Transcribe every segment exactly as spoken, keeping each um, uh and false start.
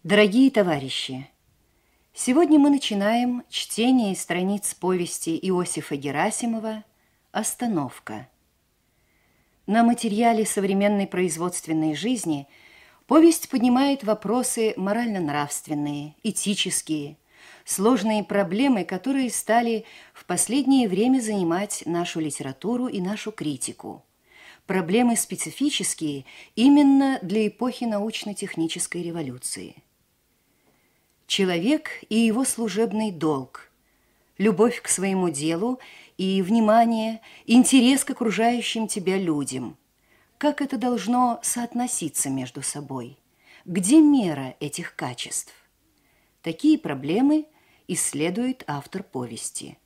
Дорогие товарищи, сегодня мы начинаем чтение из страниц повести Иосифа Герасимова «Остановка». На материале современной производственной жизни повесть поднимает вопросы морально-нравственные, этические, сложные проблемы, которые стали в последнее время занимать нашу литературу и нашу критику. Проблемы специфические именно для эпохи научно-технической революции. Человек и его служебный долг, любовь к своему делу и внимание, интерес к окружающим тебя людям. Как это должно соотноситься между собой? Где мера этих качеств? Такие проблемы исследует автор повести.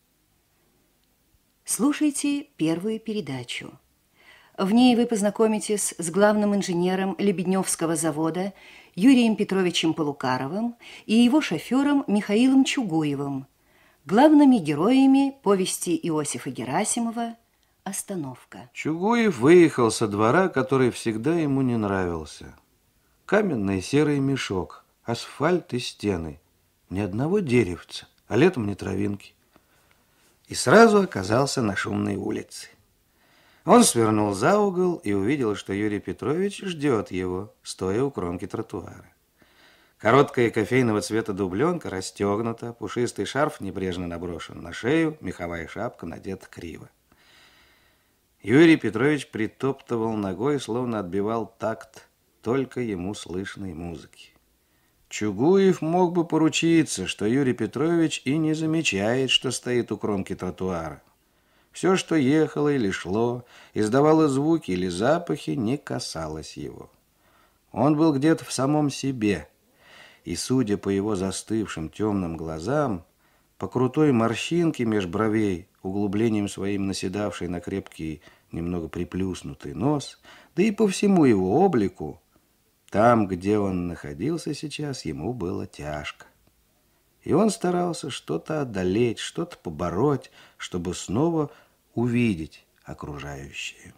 Слушайте первую передачу. В ней вы познакомитесь с главным инженером Лебедневского завода Юрием Петровичем Полукаровым и его шофером Михаилом Чугуевым, главными героями повести Иосифа Герасимова «Остановка». Чугуев выехал со двора, который всегда ему не нравился. Каменный серый мешок, асфальт и стены. Ни одного деревца, а летом ни травинки. И сразу оказался на шумной улице. Он свернул за угол и увидел, что Юрий Петрович ждет его, стоя у кромки тротуара. Короткая кофейного цвета дубленка расстегнута, пушистый шарф небрежно наброшен на шею, меховая шапка надета криво. Юрий Петрович притоптывал ногой, словно отбивал такт только ему слышной музыки. Чугуев мог бы поручиться, что Юрий Петрович и не замечает, что стоит у кромки тротуара. Все, что ехало или шло, издавало звуки или запахи, не касалось его. Он был где-то в самом себе, и, судя по его застывшим темным глазам, по крутой морщинке меж бровей, углублением своим наседавшей на крепкий, немного приплюснутый нос, да и по всему его облику, там, где он находился сейчас, ему было тяжко. И он старался что-то одолеть, что-то побороть, чтобы снова увидеть окружающее.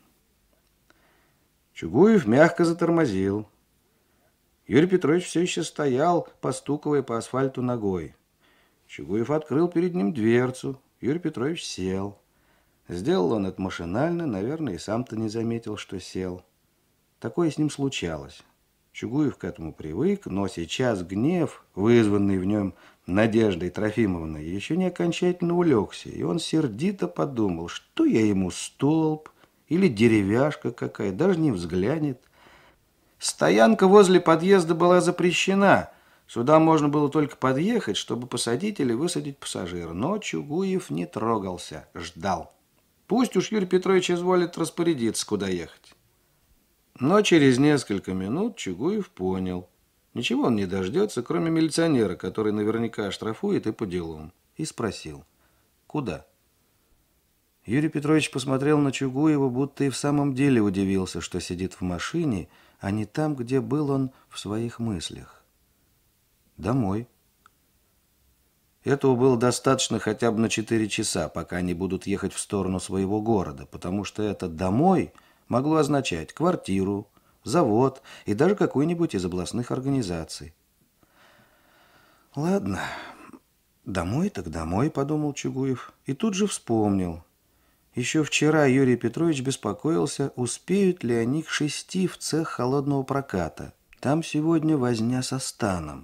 Чугуев мягко затормозил. Юрий Петрович все еще стоял, постукивая по асфальту ногой. Чугуев открыл перед ним дверцу. Юрий Петрович сел. Сделал он это машинально, наверное, и сам-то не заметил, что сел. Такое с ним случалось. Чугуев к этому привык, но сейчас гнев, вызванный в нем Надеждой Трофимовной, еще не окончательно улегся, и он сердито подумал, что я ему столб или деревяшка какая, даже не взглянет. Стоянка возле подъезда была запрещена. Сюда можно было только подъехать, чтобы посадить или высадить пассажира. Но Чугуев не трогался, ждал. Пусть уж Юрий Петрович изволит распорядиться, куда ехать. Но через несколько минут Чугуев понял. Ничего он не дождется, кроме милиционера, который наверняка оштрафует и по делам. И спросил: куда? Юрий Петрович посмотрел на Чугуева, будто и в самом деле удивился, что сидит в машине, а не там, где был он в своих мыслях. Домой. Этого было достаточно хотя бы на четыре часа, пока они будут ехать в сторону своего города, потому что это «домой» могло означать квартиру, завод и даже какой-нибудь из областных организаций. Ладно, домой так домой, подумал Чугуев, и тут же вспомнил. Еще вчера Юрий Петрович беспокоился, успеют ли они к шести в цех холодного проката. Там сегодня возня со станом.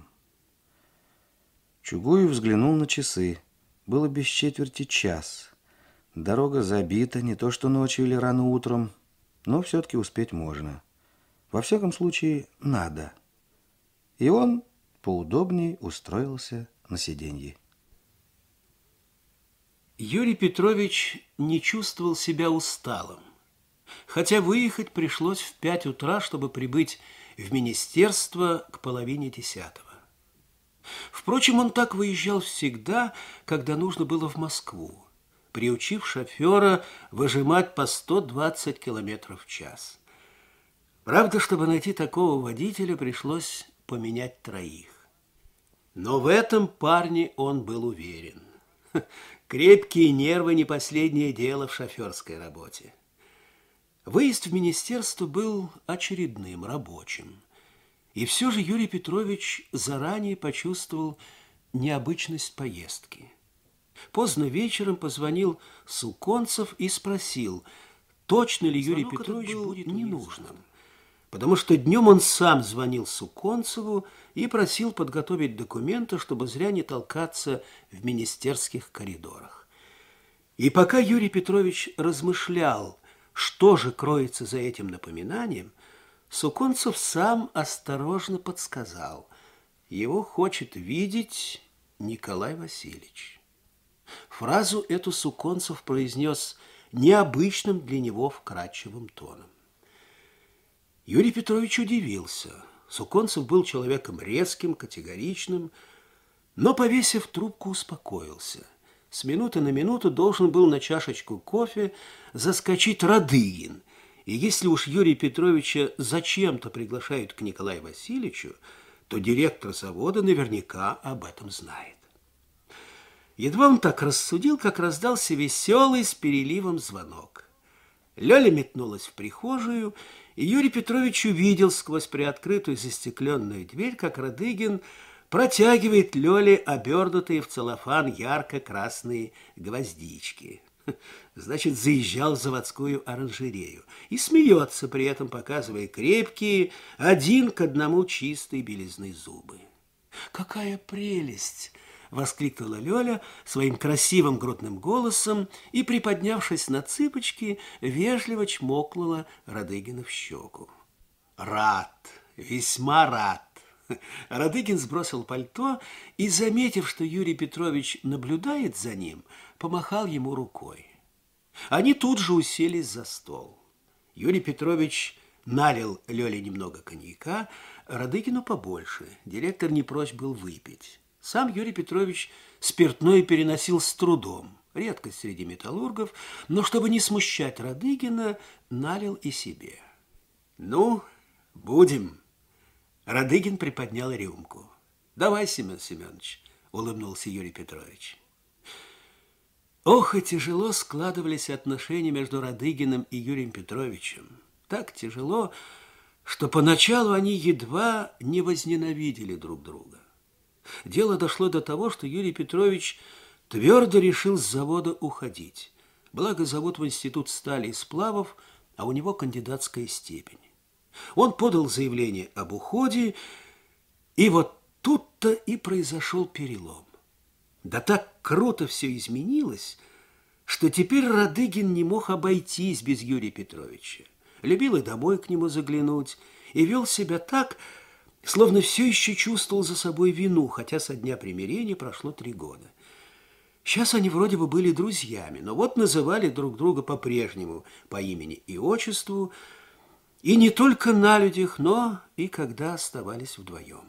Чугуев взглянул на часы. Было без четверти час. Дорога забита, не то что ночью или рано утром, но все-таки успеть можно. Во всяком случае, надо. И он поудобнее устроился на сиденье. Юрий Петрович не чувствовал себя усталым, хотя выехать пришлось в пять утра, чтобы прибыть в министерство к половине десятого. Впрочем, он так выезжал всегда, когда нужно было в Москву, приучив шофера выжимать по сто двадцать километров в час. Правда, чтобы найти такого водителя, пришлось поменять троих. Но в этом парне он был уверен. Крепкие нервы – не последнее дело в шоферской работе. Выезд в министерство был очередным, рабочим. И все же Юрий Петрович заранее почувствовал необычность поездки. Поздно вечером позвонил Суконцев и спросил, точно ли Юрий Звонок Петрович этот был будет ненужным. ненужным. Потому что днем он сам звонил Суконцеву и просил подготовить документы, чтобы зря не толкаться в министерских коридорах. И пока Юрий Петрович размышлял, что же кроется за этим напоминанием, Суконцев сам осторожно подсказал: его хочет видеть Николай Васильевич. Фразу эту Суконцев произнес необычным для него вкрадчивым тоном. Юрий Петрович удивился. Суконцев был человеком резким, категоричным, но, повесив трубку, успокоился. С минуты на минуту должен был на чашечку кофе заскочить Радыгин, и если уж Юрия Петровича зачем-то приглашают к Николаю Васильевичу, то директор завода наверняка об этом знает. Едва он так рассудил, как раздался веселый с переливом звонок. Лёля метнулась в прихожую, и Юрий Петрович увидел сквозь приоткрытую застекленную дверь, как Радыгин протягивает Лёле обернутые в целлофан ярко-красные гвоздички. Значит, заезжал в заводскую оранжерею и смеется, при этом показывая крепкие, один к одному чистые белизны зубы. «Какая прелесть!» — воскликнула Лёля своим красивым грудным голосом и, приподнявшись на цыпочки, вежливо чмокнула Радыгина в щеку. «Рад, весьма рад!» Радыгин сбросил пальто и, заметив, что Юрий Петрович наблюдает за ним, помахал ему рукой. Они тут же уселись за стол. Юрий Петрович налил Лёле немного коньяка, Радыгину побольше. Директор не прочь был выпить. Сам Юрий Петрович спиртное переносил с трудом, редкость среди металлургов, но, чтобы не смущать Радыгина, налил и себе. «Ну, будем». Радыгин приподнял рюмку. «Давай, Семен Семенович», — улыбнулся Юрий Петрович. Ох, и тяжело складывались отношения между Радыгиным и Юрием Петровичем. Так тяжело, что поначалу они едва не возненавидели друг друга. Дело дошло до того, что Юрий Петрович твердо решил с завода уходить. Благо, завод в институт стали и сплавов, а у него кандидатская степень. Он подал заявление об уходе, и вот тут-то и произошел перелом. Да так круто все изменилось, что теперь Радыгин не мог обойтись без Юрия Петровича. Любил и домой к нему заглянуть, и вел себя так, словно все еще чувствовал за собой вину, хотя со дня примирения прошло три года. Сейчас они вроде бы были друзьями, но вот называли друг друга по-прежнему по имени и отчеству, и не только на людях, но и когда оставались вдвоем.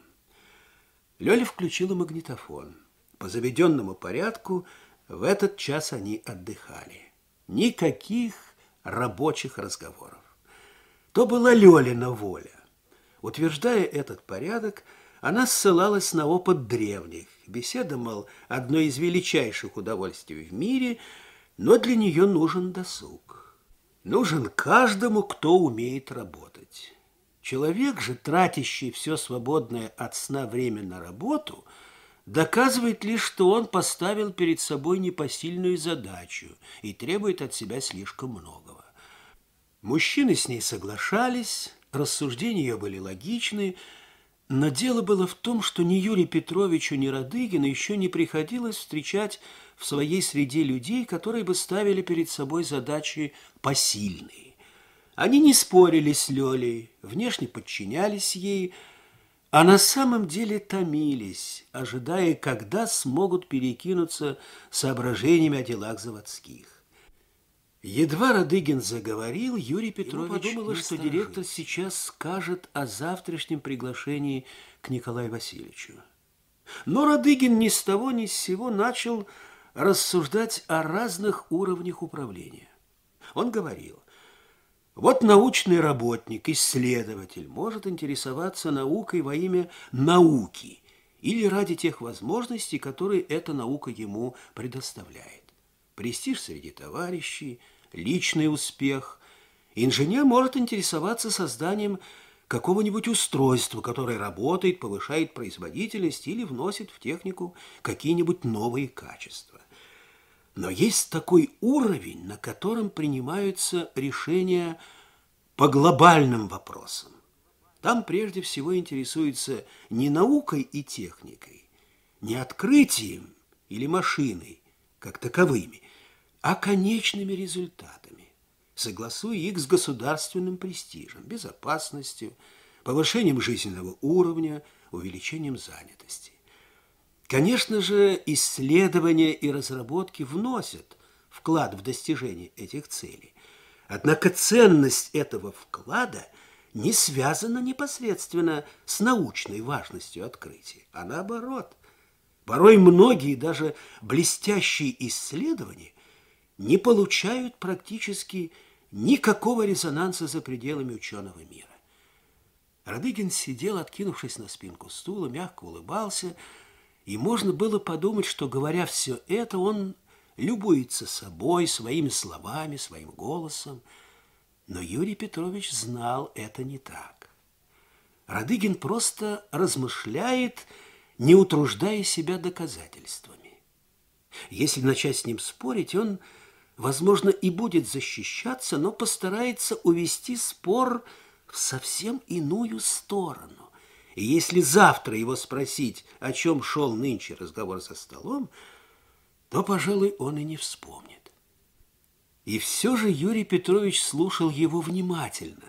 Лёля включила магнитофон. По заведенному порядку в этот час они отдыхали. Никаких рабочих разговоров. То была Лёлина воля. Утверждая этот порядок, она ссылалась на опыт древних. Беседа, мол, одно из величайших удовольствий в мире, но для нее нужен досуг. Нужен каждому, кто умеет работать. Человек же, тратящий все свободное от сна время на работу, доказывает лишь, что он поставил перед собой непосильную задачу и требует от себя слишком многого. Мужчины с ней соглашались, рассуждения ее были логичны, но дело было в том, что ни Юрию Петровичу, ни Радыгину еще не приходилось встречать в своей среде людей, которые бы ставили перед собой задачи посильные. Они не спорили с Лёлей, внешне подчинялись ей, а на самом деле томились, ожидая, когда смогут перекинуться соображениями о делах заводских. Едва Радыгин заговорил, Юрий Петрович подумал, что директор сейчас скажет о завтрашнем приглашении к Николаю Васильевичу. Но Радыгин ни с того ни с сего начал рассуждать о разных уровнях управления. Он говорил: вот научный работник, исследователь может интересоваться наукой во имя науки или ради тех возможностей, которые эта наука ему предоставляет. Престиж среди товарищей, личный успех. Инженер может интересоваться созданием какого-нибудь устройства, которое работает, повышает производительность или вносит в технику какие-нибудь новые качества. Но есть такой уровень, на котором принимаются решения по глобальным вопросам. Там прежде всего интересуются не наукой и техникой, не открытием или машиной, как таковыми, а конечными результатами, согласуя их с государственным престижем, безопасностью, повышением жизненного уровня, увеличением занятости. Конечно же, исследования и разработки вносят вклад в достижение этих целей. Однако ценность этого вклада не связана непосредственно с научной важностью открытия, а наоборот. Порой многие, даже блестящие исследования, не получают практически никакого резонанса за пределами ученого мира. Радыгин сидел, откинувшись на спинку стула, мягко улыбался, и можно было подумать, что, говоря все это, он любуется собой, своими словами, своим голосом. Но Юрий Петрович знал, это не так. Радыгин просто размышляет, не утруждая себя доказательствами. Если начать с ним спорить, он, возможно, и будет защищаться, но постарается увести спор в совсем иную сторону. И если завтра его спросить, о чем шел нынче разговор за столом, то, пожалуй, он и не вспомнит. И все же Юрий Петрович слушал его внимательно.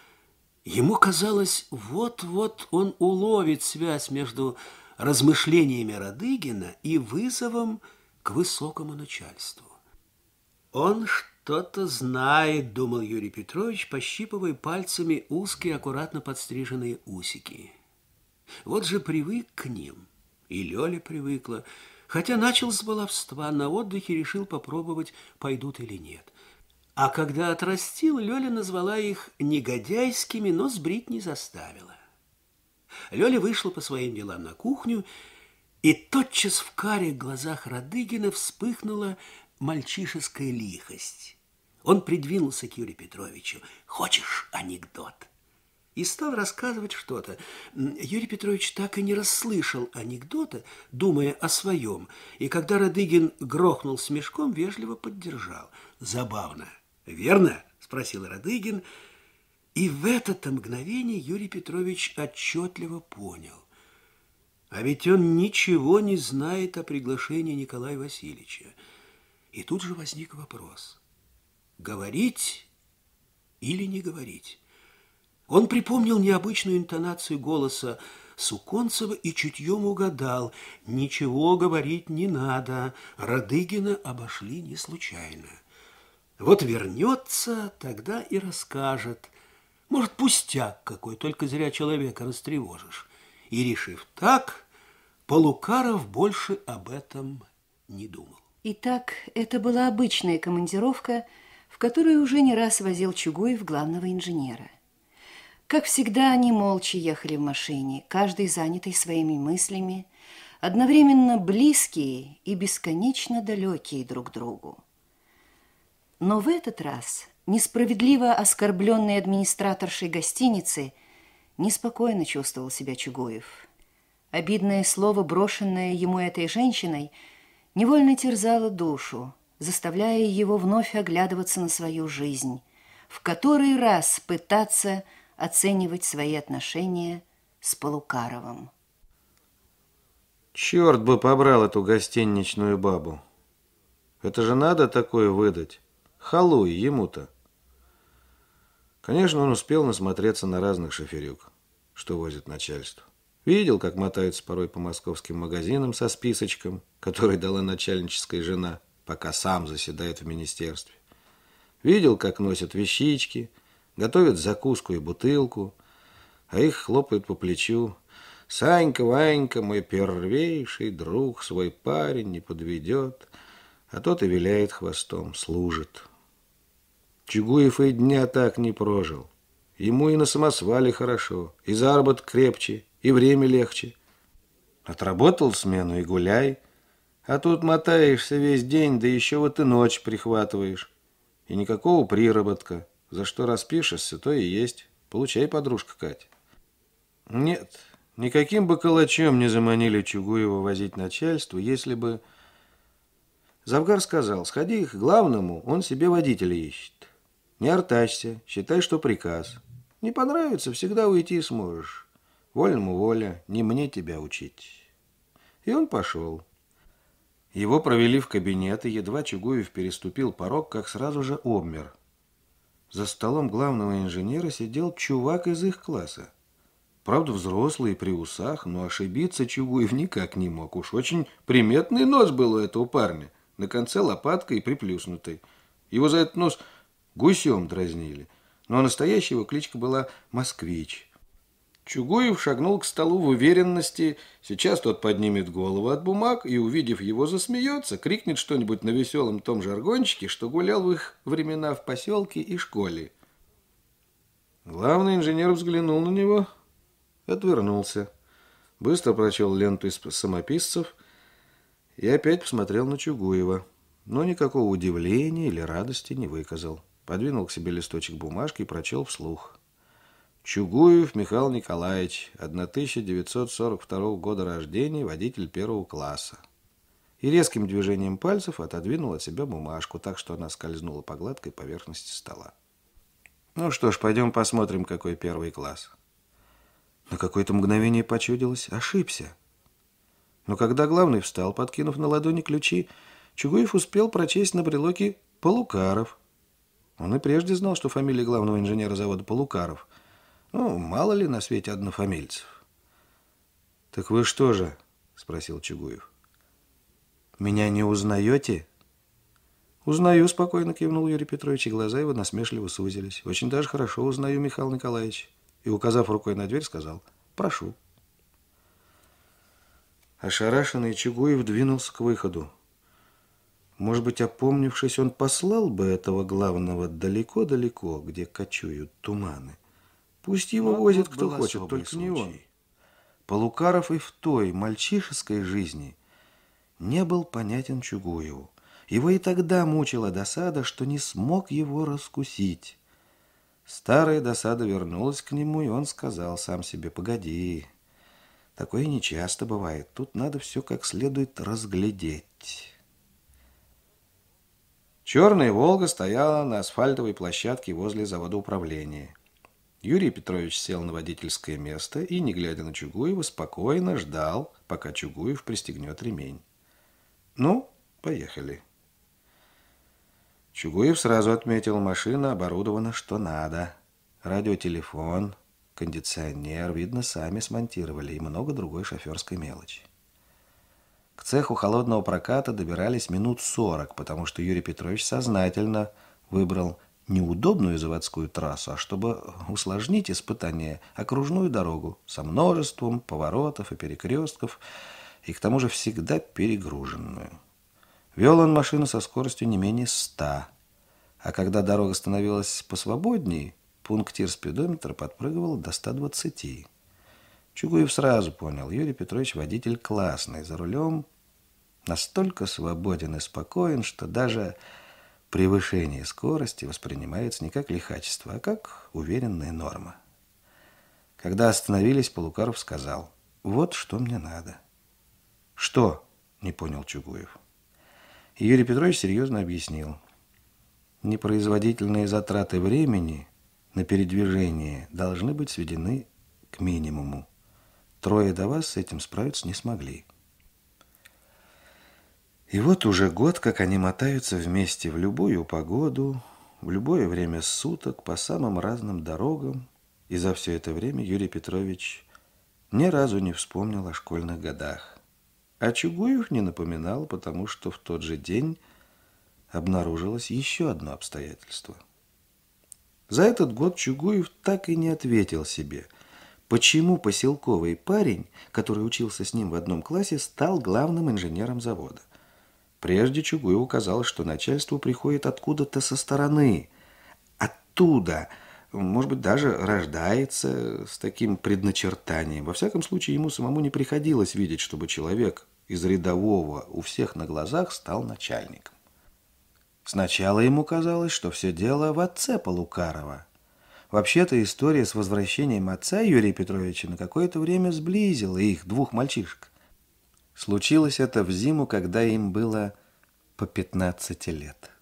Ему казалось, вот-вот он уловит связь между размышлениями Радыгина и вызовом к высокому начальству. Он что-то знает, думал Юрий Петрович, пощипывая пальцами узкие, аккуратно подстриженные усики. Вот же привык к ним, и Лёля привыкла, хотя начал с баловства, на отдыхе решил попробовать, пойдут или нет. А когда отрастил, Лёля назвала их негодяйскими, но сбрить не заставила. Лёля вышла по своим делам на кухню, и тотчас в карих глазах Радыгина вспыхнула мальчишеская лихость. Он придвинулся к Юрию Петровичу. «Хочешь анекдот?» И стал рассказывать что-то. Юрий Петрович так и не расслышал анекдота, думая о своем, и когда Радыгин грохнул смешком, вежливо поддержал. «Забавно, верно?» – спросил Радыгин. И в это мгновение Юрий Петрович отчетливо понял. А ведь он ничего не знает о приглашении Николая Васильевича. И тут же возник вопрос. Говорить или не говорить? Он припомнил необычную интонацию голоса Суконцева и чутьем угадал. Ничего говорить не надо. Радыгина обошли не случайно. Вот вернется, тогда и расскажет. Может, пустяк какой, только зря человека растревожишь. И, решив так, Полукаров больше об этом не думал. Итак, это была обычная командировка, в которую уже не раз возил Чугуев главного инженера. Как всегда, они молча ехали в машине, каждый занятый своими мыслями, одновременно близкие и бесконечно далекие друг другу. Но в этот раз несправедливо оскорбленный администраторшей гостиницы неспокойно чувствовал себя Чугуев. Обидное слово, брошенное ему этой женщиной, невольно терзало душу, заставляя его вновь оглядываться на свою жизнь, в который раз пытаться оценивать свои отношения с Полукаровым. Черт бы побрал эту гостиничную бабу. Это же надо такое выдать. Халуй ему-то. Конечно, он успел насмотреться на разных шоферюк, что возит начальство. Видел, как мотаются порой по московским магазинам со списочком, который дала начальническая жена, пока сам заседает в министерстве. Видел, как носят вещички, готовят закуску и бутылку, а их хлопают по плечу. «Санька, Ванька, мой первейший друг, свой парень не подведет», а тот и виляет хвостом, служит. Чугуев и дня так не прожил. Ему и на самосвале хорошо, и заработок крепче, и время легче. Отработал смену и гуляй, а тут мотаешься весь день, да еще вот и ночь прихватываешь. И никакого приработка. За что распишешься, то и есть. Получай, подружка Катя. Нет, никаким бы калачом не заманили Чугуева возить начальству, если бы... Завгар сказал, сходи к главному, он себе водителя ищет. Не артачься, считай, что приказ. Не понравится, всегда уйти сможешь. Вольному воля, не мне тебя учить. И он пошел. Его провели в кабинет, и едва Чугуев переступил порог, как сразу же обмер. За столом главного инженера сидел чувак из их класса. Правда, взрослый, при усах, но ошибиться Чугуев никак не мог. Уж очень приметный нос был у этого парня. На конце лопаткой и приплюснутый. Его за этот нос гусем дразнили. Но настоящая его кличка была «Москвич». Чугуев шагнул к столу в уверенности. Сейчас тот поднимет голову от бумаг и, увидев его, засмеется, крикнет что-нибудь на веселом том жаргончике, что гулял в их времена в поселке и школе. Главный инженер взглянул на него, отвернулся, быстро прочел ленту из самописцев и опять посмотрел на Чугуева, но никакого удивления или радости не выказал. Подвинул к себе листочек бумажки и прочел вслух. Чугуев Михаил Николаевич, тысяча девятьсот сорок второго года рождения, водитель первого класса. И резким движением пальцев отодвинул от себя бумажку, так что она скользнула по гладкой поверхности стола. Ну что ж, пойдем посмотрим, какой первый класс. На какое-то мгновение почудилось, ошибся. Но когда главный встал, подкинув на ладони ключи, Чугуев успел прочесть на брелоке Полукаров. Он и прежде знал, что фамилия главного инженера завода Полукаров. Ну, мало ли на свете однофамильцев. «Так вы что же?» – спросил Чугуев. «Меня не узнаете?» «Узнаю», – спокойно кивнул Юрий Петрович, и глаза его насмешливо сузились. «Очень даже хорошо узнаю, Михаил Николаевич». И, указав рукой на дверь, сказал «Прошу». Ошарашенный Чугуев двинулся к выходу. Может быть, опомнившись, он послал бы этого главного далеко-далеко, где кочуют туманы. Пусть его Но возит кто хочет, только случай. Не он. Полукаров и в той мальчишеской жизни не был понятен Чугуеву. Его и тогда мучила досада, что не смог его раскусить. Старая досада вернулась к нему, и он сказал сам себе: «Погоди, такое нечасто бывает, тут надо все как следует разглядеть». Черная «Волга» стояла на асфальтовой площадке возле завода управления. Юрий Петрович сел на водительское место и, не глядя на Чугуева, спокойно ждал, пока Чугуев пристегнет ремень. «Ну, поехали». Чугуев сразу отметил: машина оборудована что надо. Радиотелефон, кондиционер, видно, сами смонтировали, и много другой шоферской мелочи. К цеху холодного проката добирались минут сорок, потому что Юрий Петрович сознательно выбрал неудобную заводскую трассу, а чтобы усложнить испытание, окружную дорогу со множеством поворотов и перекрестков, и к тому же всегда перегруженную. Вел он машину со скоростью не менее ста, а когда дорога становилась посвободней, пунктир спидометра подпрыгивал до ста двадцати. Чугуев сразу понял: Юрий Петрович водитель классный, за рулем настолько свободен и спокоен, что даже превышение скорости воспринимается не как лихачество, а как уверенная норма. Когда остановились, Полукаров сказал: «Вот что мне надо». «Что?» – не понял Чугуев. И Юрий Петрович серьезно объяснил: непроизводительные затраты времени на передвижение должны быть сведены к минимуму. Трое до вас с этим справиться не смогли. И вот уже год, как они мотаются вместе в любую погоду, в любое время суток, по самым разным дорогам, и за все это время Юрий Петрович ни разу не вспомнил о школьных годах. А Чугуев не напоминал, потому что в тот же день обнаружилось еще одно обстоятельство. За этот год Чугуев так и не ответил себе, почему поселковый парень, который учился с ним в одном классе, стал главным инженером завода. Прежде Чугуеву казалось, что начальство приходит откуда-то со стороны. Оттуда, может быть, даже рождается с таким предначертанием. Во всяком случае, ему самому не приходилось видеть, чтобы человек из рядового у всех на глазах стал начальником. Сначала ему казалось, что все дело в отце Полукарова. Вообще-то история с возвращением отца Юрия Петровича на какое-то время сблизила их, двух мальчишек. Случилось это в зиму, когда им было по пятнадцать лет.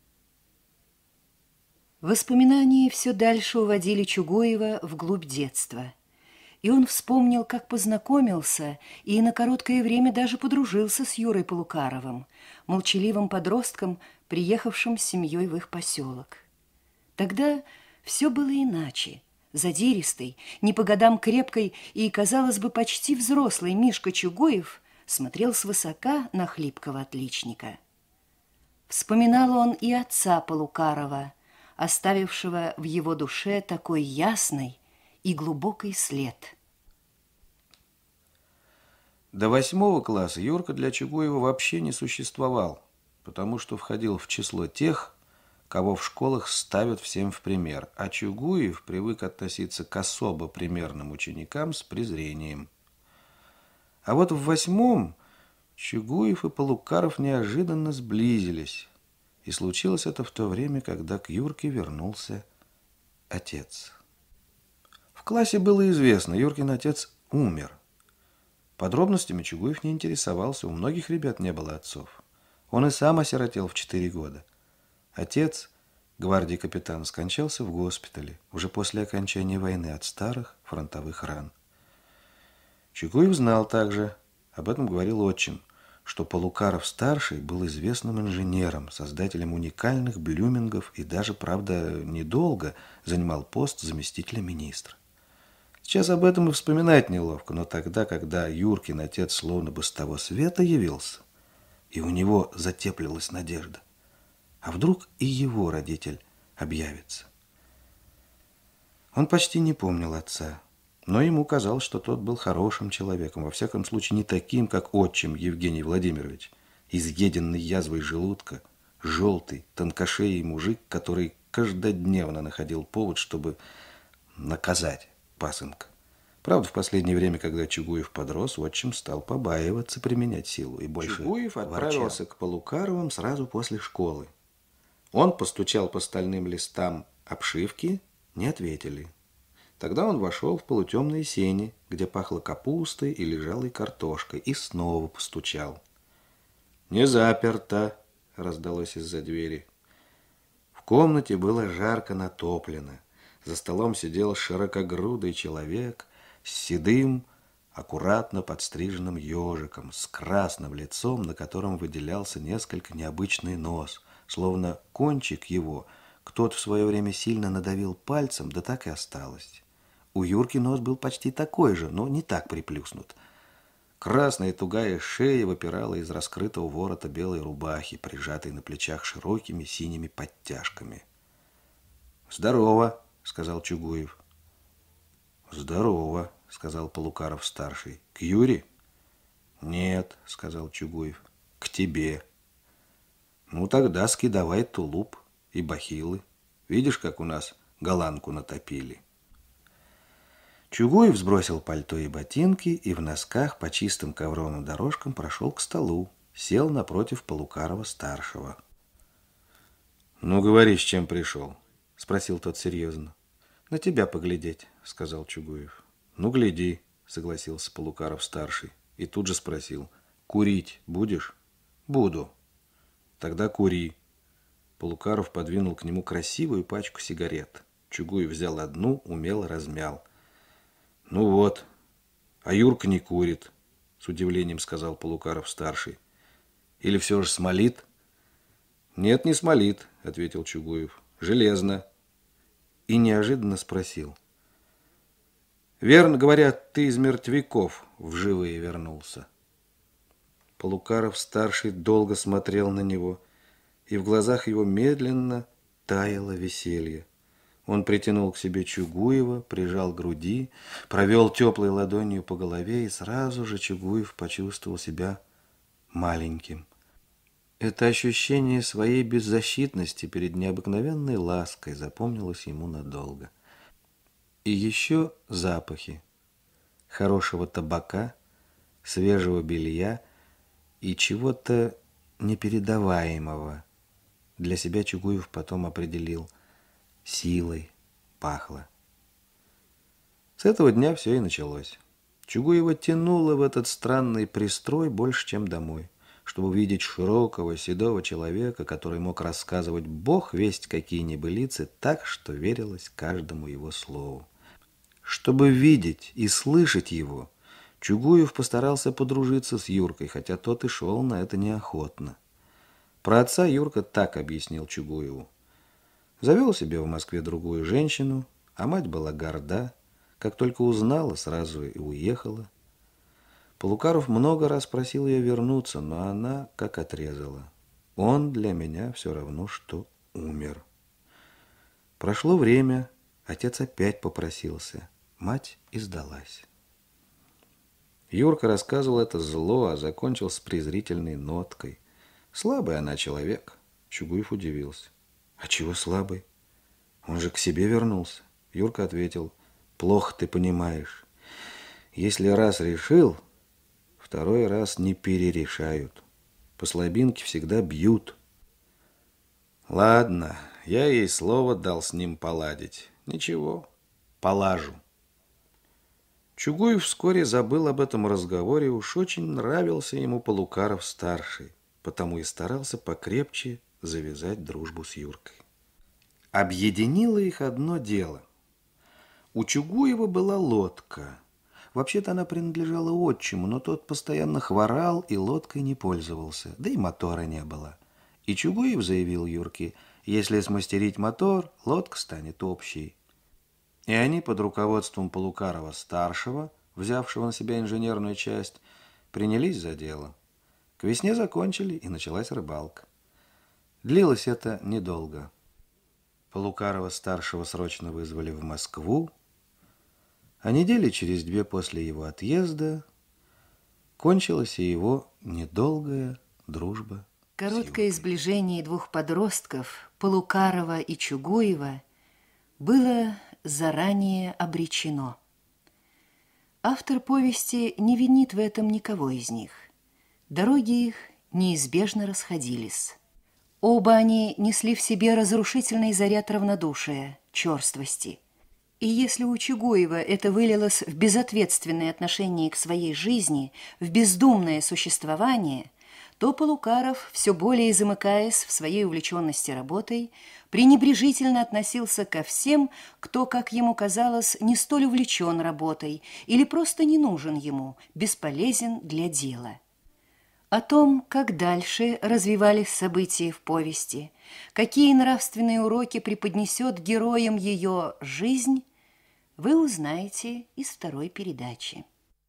Воспоминания все дальше уводили Чугуева вглубь детства. И он вспомнил, как познакомился и на короткое время даже подружился с Юрой Полукаровым, молчаливым подростком, приехавшим с семьей в их поселок. Тогда все было иначе. Задиристый, не по годам крепкой и, казалось бы, почти взрослый Мишка Чугуев смотрел свысока на хлипкого отличника. Вспоминал он и отца Полукарова, оставившего в его душе такой ясный и глубокий след. До восьмого класса Юрка для Чугуева вообще не существовал, потому что входил в число тех, кого в школах ставят всем в пример, а Чугуев привык относиться к особо примерным ученикам с презрением. А вот в восьмом Чугуев и Полукаров неожиданно сблизились, и случилось это в то время, когда к Юрке вернулся отец. В классе было известно, Юркин отец умер. Подробностями Чугуев не интересовался, у многих ребят не было отцов. Он и сам осиротел в четыре года. Отец, гвардии капитан, скончался в госпитале уже после окончания войны от старых фронтовых ран. Чугуев знал также, об этом говорил отчим, что Полукаров-старший был известным инженером, создателем уникальных блюмингов и даже, правда, недолго занимал пост заместителя министра. Сейчас об этом и вспоминать неловко, но тогда, когда Юркин отец словно бы с того света явился, и у него затеплилась надежда, а вдруг и его родитель объявится. Он почти не помнил отца, но ему казалось, что тот был хорошим человеком, во всяком случае не таким, как отчим Евгений Владимирович, изъеденный язвой желудка, желтый, тонкошеий мужик, который каждодневно находил повод, чтобы наказать пасынка. Правда, в последнее время, когда Чугуев подрос, отчим стал побаиваться применять силу и больше Чугуев отправился к Полукаровым сразу после школы. Он постучал по стальным листам обшивки, не ответили. Тогда он вошел в полутемные сени, где пахло капустой и лежалой картошкой, и снова постучал. «Не заперто!» — раздалось из-за двери. В комнате было жарко натоплено. За столом сидел широкогрудый человек с седым, аккуратно подстриженным ежиком, с красным лицом, на котором выделялся несколько необычный нос, словно кончик его кто-то в свое время сильно надавил пальцем, да так и осталось. У Юрки нос был почти такой же, но не так приплюснут. Красная тугая шея выпирала из раскрытого ворота белой рубахи, прижатой на плечах широкими синими подтяжками. «Здорово!» — сказал Чугуев. «Здорово!» — сказал Полукаров-старший. «К Юре?» «Нет», — сказал Чугуев. «К тебе». «Ну тогда скидавай тулуп и бахилы. Видишь, как у нас голландку натопили?» Чугуев сбросил пальто и ботинки и в носках по чистым ковровым дорожкам прошел к столу, сел напротив Полукарова-старшего. «Ну, говори, с чем пришел?» — спросил тот серьезно. «На тебя поглядеть», — сказал Чугуев. «Ну, гляди», — согласился Полукаров-старший и тут же спросил. «Курить будешь?» «Буду». «Тогда кури». Полукаров подвинул к нему красивую пачку сигарет. Чугуев взял одну, умело размял. «Ну вот, а Юрка не курит», — с удивлением сказал Полукаров-старший. «Или все же смолит?» «Нет, не смолит», — ответил Чугуев. «Железно». И неожиданно спросил. «Верно, говорят, ты из мертвяков в живые вернулся». Полукаров-старший долго смотрел на него, и в глазах его медленно таяло веселье. Он притянул к себе Чугуева, прижал к груди, провел теплой ладонью по голове, и сразу же Чугуев почувствовал себя маленьким. Это ощущение своей беззащитности перед необыкновенной лаской запомнилось ему надолго. И еще запахи хорошего табака, свежего белья и чего-то непередаваемого. Для себя Чугуев потом определил силой, пахло. С этого дня все и началось. Чугуева тянуло в этот странный пристрой больше, чем домой, чтобы увидеть широкого, седого человека, который мог рассказывать бог весть какие небылицы так, что верилось каждому его слову. Чтобы видеть и слышать его, Чугуев постарался подружиться с Юркой, хотя тот и шел на это неохотно. Про отца Юрка так объяснил Чугуеву. Завел себе в Москве другую женщину, а мать была горда. Как только узнала, сразу и уехала. Полукаров много раз просил ее вернуться, но она как отрезала. Он для меня все равно, что умер. Прошло время, отец опять попросился. Мать и сдалась. Юрка рассказывал это зло, а закончил с презрительной ноткой. Слабый она человек. Чугуев удивился. А чего слабый? Он же к себе вернулся. Юрка ответил: плохо ты понимаешь. Если раз решил, второй раз не перерешают. По слабинке всегда бьют. Ладно, я ей слово дал с ним поладить. Ничего, полажу. Чугуев вскоре забыл об этом разговоре, уж очень нравился ему Полукаров-старший, потому и старался покрепче завязать дружбу с Юркой. Объединило их одно дело. У Чугуева была лодка. Вообще-то она принадлежала отчиму, но тот постоянно хворал и лодкой не пользовался, да и мотора не было. И Чугуев заявил Юрке: если смастерить мотор, лодка станет общей. И они под руководством Полукарова-старшего, взявшего на себя инженерную часть, принялись за дело. К весне закончили, и началась рыбалка. Длилось это недолго. Полукарова-старшего срочно вызвали в Москву, а недели через две после его отъезда кончилась и его недолгая дружба. Короткое сближение двух подростков, Полукарова и Чугуева, было заранее обречено. Автор повести не винит в этом никого из них. Дороги их неизбежно расходились. Оба они несли в себе разрушительный заряд равнодушия, черствости. И если у Чугуева это вылилось в безответственное отношение к своей жизни, в бездумное существование, то Полукаров, все более замыкаясь в своей увлеченности работой, пренебрежительно относился ко всем, кто, как ему казалось, не столь увлечен работой или просто не нужен ему, бесполезен для дела. О том, как дальше развивались события в повести, какие нравственные уроки преподнесет героям ее жизнь, вы узнаете из второй передачи.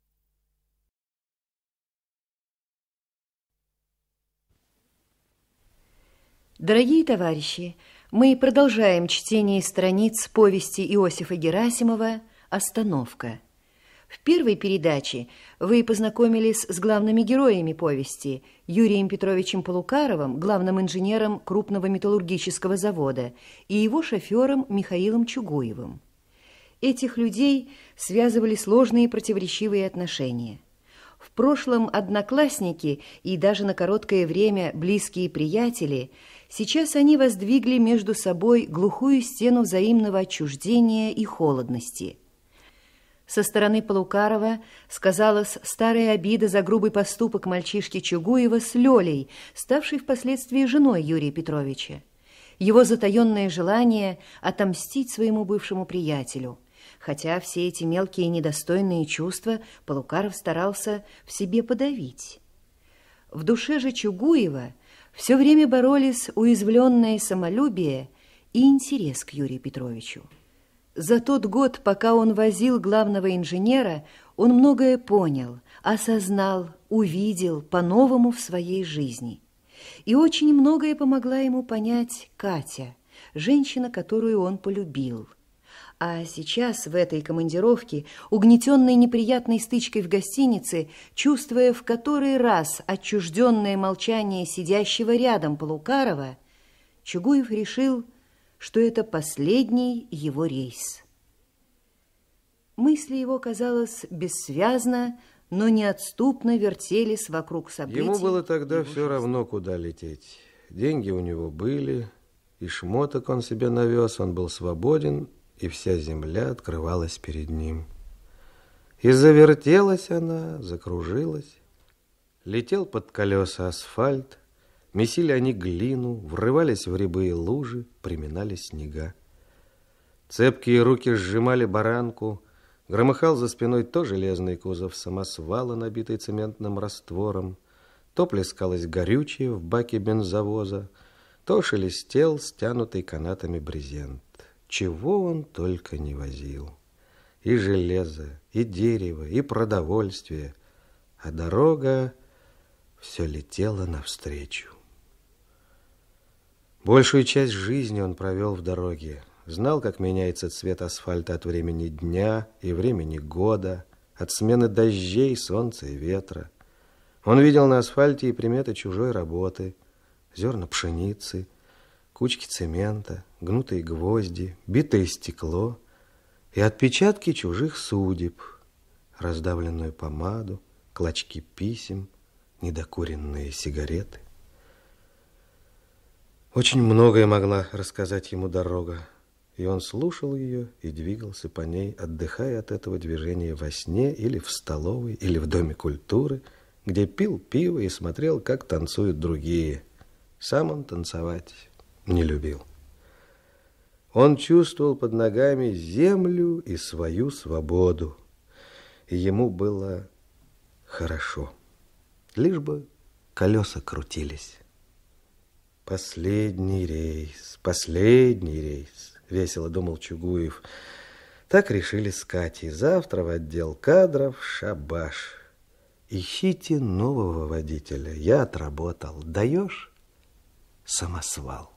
Дорогие товарищи, мы продолжаем чтение страниц повести Иосифа Герасимова «Остановка». В первой передаче вы познакомились с главными героями повести Юрием Петровичем Полукаровым, главным инженером крупного металлургического завода, и его шофером Михаилом Чугуевым. Этих людей связывали сложные противоречивые отношения. В прошлом одноклассники и даже на короткое время близкие приятели, сейчас они воздвигли между собой глухую стену взаимного отчуждения и холодности. Со стороны Полукарова сказалась старая обида за грубый поступок мальчишки Чугуева с Лёлей, ставшей впоследствии женой Юрия Петровича. Его затаенное желание отомстить своему бывшему приятелю. Хотя все эти мелкие недостойные чувства Полукаров старался в себе подавить. В душе же Чугуева все время боролись уязвленное самолюбие и интерес к Юрию Петровичу. За тот год, пока он возил главного инженера, он многое понял, осознал, увидел по-новому в своей жизни. И очень многое помогла ему понять Катя, женщина, которую он полюбил. А сейчас, в этой командировке, угнетенной неприятной стычкой в гостинице, чувствуя в который раз отчужденное молчание сидящего рядом Полукарова, Чугуев решил, что это последний его рейс. Мысли его, казалось, бессвязно, но неотступно вертелись вокруг событий. Ему было тогда все равно, куда лететь. Деньги у него были, и шмоток он себе навез, он был свободен и вся земля открывалась перед ним. И завертелась она, закружилась. Летел под колеса асфальт, месили они глину, врывались в рябые лужи, приминали снега. Цепкие руки сжимали баранку, громыхал за спиной то железный кузов самосвала, набитый цементным раствором, то плескалось горючее в баке бензовоза, то шелестел стянутый канатами брезент. Чего он только не возил. И железо, и дерево, и продовольствие. А дорога все летела навстречу. Большую часть жизни он провел в дороге. Знал, как меняется цвет асфальта от времени дня и времени года, от смены дождей, солнца и ветра. Он видел на асфальте и приметы чужой работы, зерна пшеницы, кучки цемента, гнутые гвозди, битое стекло и отпечатки чужих судеб, раздавленную помаду, клочки писем, недокуренные сигареты. Очень многое могла рассказать ему дорога, и он слушал ее и двигался по ней, отдыхая от этого движения во сне или в столовой, или в доме культуры, где пил пиво и смотрел, как танцуют другие. Сам он танцевать не любил. Он чувствовал под ногами землю и свою свободу, и ему было хорошо, лишь бы колеса крутились. Последний рейс, последний рейс, весело думал Чугуев. Так решили с Катей. Завтра в отдел кадров шабаш. Ищите нового водителя. Я отработал. Даешь? Самосвал.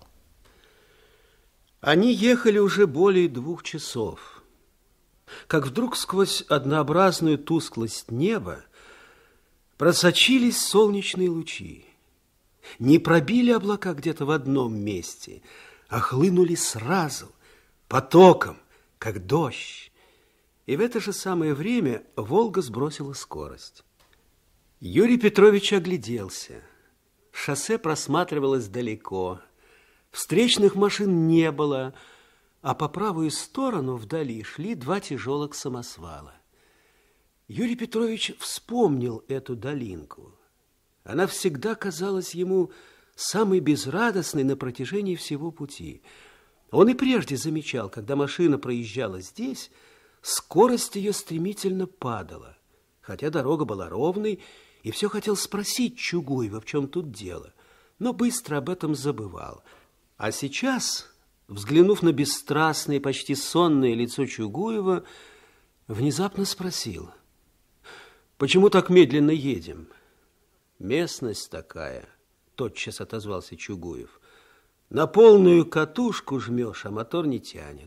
Они ехали уже более двух часов, как вдруг сквозь однообразную тусклость неба просочились солнечные лучи. Не пробили облака где-то в одном месте, а хлынули сразу, потоком, как дождь. И в это же самое время Волга сбросила скорость. Юрий Петрович огляделся. Шоссе просматривалось далеко. Встречных машин не было, а по правую сторону вдали шли два тяжелых самосвала. Юрий Петрович вспомнил эту долинку. Она всегда казалась ему самой безрадостной на протяжении всего пути. Он и прежде замечал, когда машина проезжала здесь, скорость ее стремительно падала, хотя дорога была ровной, и все хотел спросить Чугуева, в чем тут дело, но быстро об этом забывал. А сейчас, взглянув на бесстрастное, почти сонное лицо Чугуева, внезапно спросил: «Почему так медленно едем?» «Местность такая», — тотчас отозвался Чугуев. «На полную катушку жмешь, а мотор не тянет».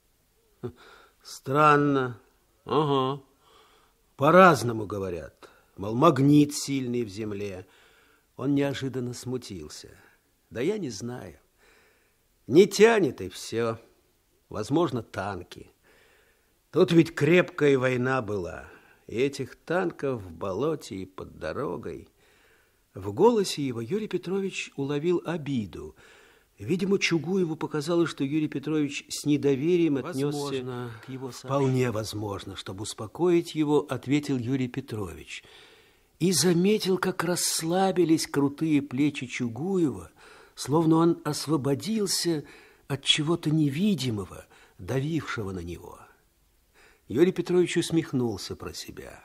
«Странно. Ага. По-разному говорят. Мол, магнит сильный в земле». Он неожиданно смутился. «Да я не знаю. Не тянет, и все. Возможно, танки. Тут ведь крепкая война была. И этих танков в болоте и под дорогой». В голосе его Юрий Петрович уловил обиду. Видимо, Чугуеву показалось, что Юрий Петрович с недоверием отнесся к его сообщению. «Вполне возможно, чтобы успокоить его», — ответил Юрий Петрович. И заметил, как расслабились крутые плечи Чугуева, словно он освободился от чего-то невидимого, давившего на него. Юрий Петрович усмехнулся про себя.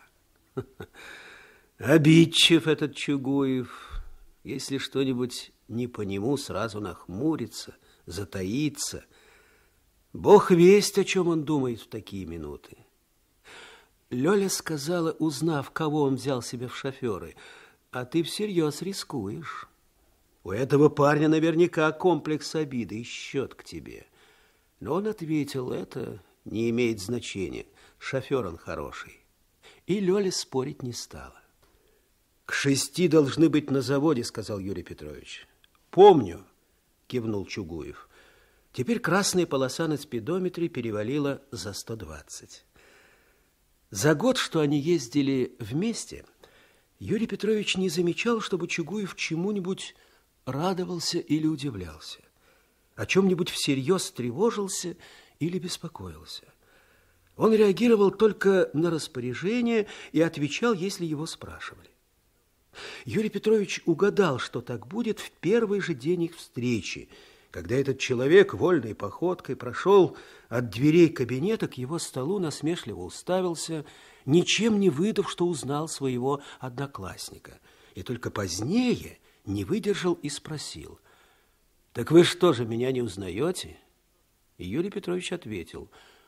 Обидчив этот Чугуев. Если что-нибудь не по нему, сразу нахмурится, затаится. Бог весть, о чем он думает в такие минуты. Лёля сказала, узнав, кого он взял себе в шоферы: «А ты всерьез рискуешь. У этого парня наверняка комплекс обиды и счет к тебе». Но он ответил: «Это не имеет значения. Шофер он хороший». И Лёля спорить не стала. «К шести должны быть на заводе», — сказал Юрий Петрович. «Помню», — кивнул Чугуев. Теперь красная полоса на спидометре перевалила за сто двадцать. За год, что они ездили вместе, Юрий Петрович не замечал, чтобы Чугуев чему-нибудь радовался или удивлялся, о чем-нибудь всерьез тревожился или беспокоился. Он реагировал только на распоряжение и отвечал, если его спрашивали. Юрий Петрович угадал, что так будет в первый же день их встречи, когда этот человек вольной походкой прошел от дверей кабинета к его столу, насмешливо уставился, ничем не выдав, что узнал своего одноклассника. И только позднее не выдержал и спросил: «Так вы что же, меня не узнаете?» И Юрий Петрович ответил: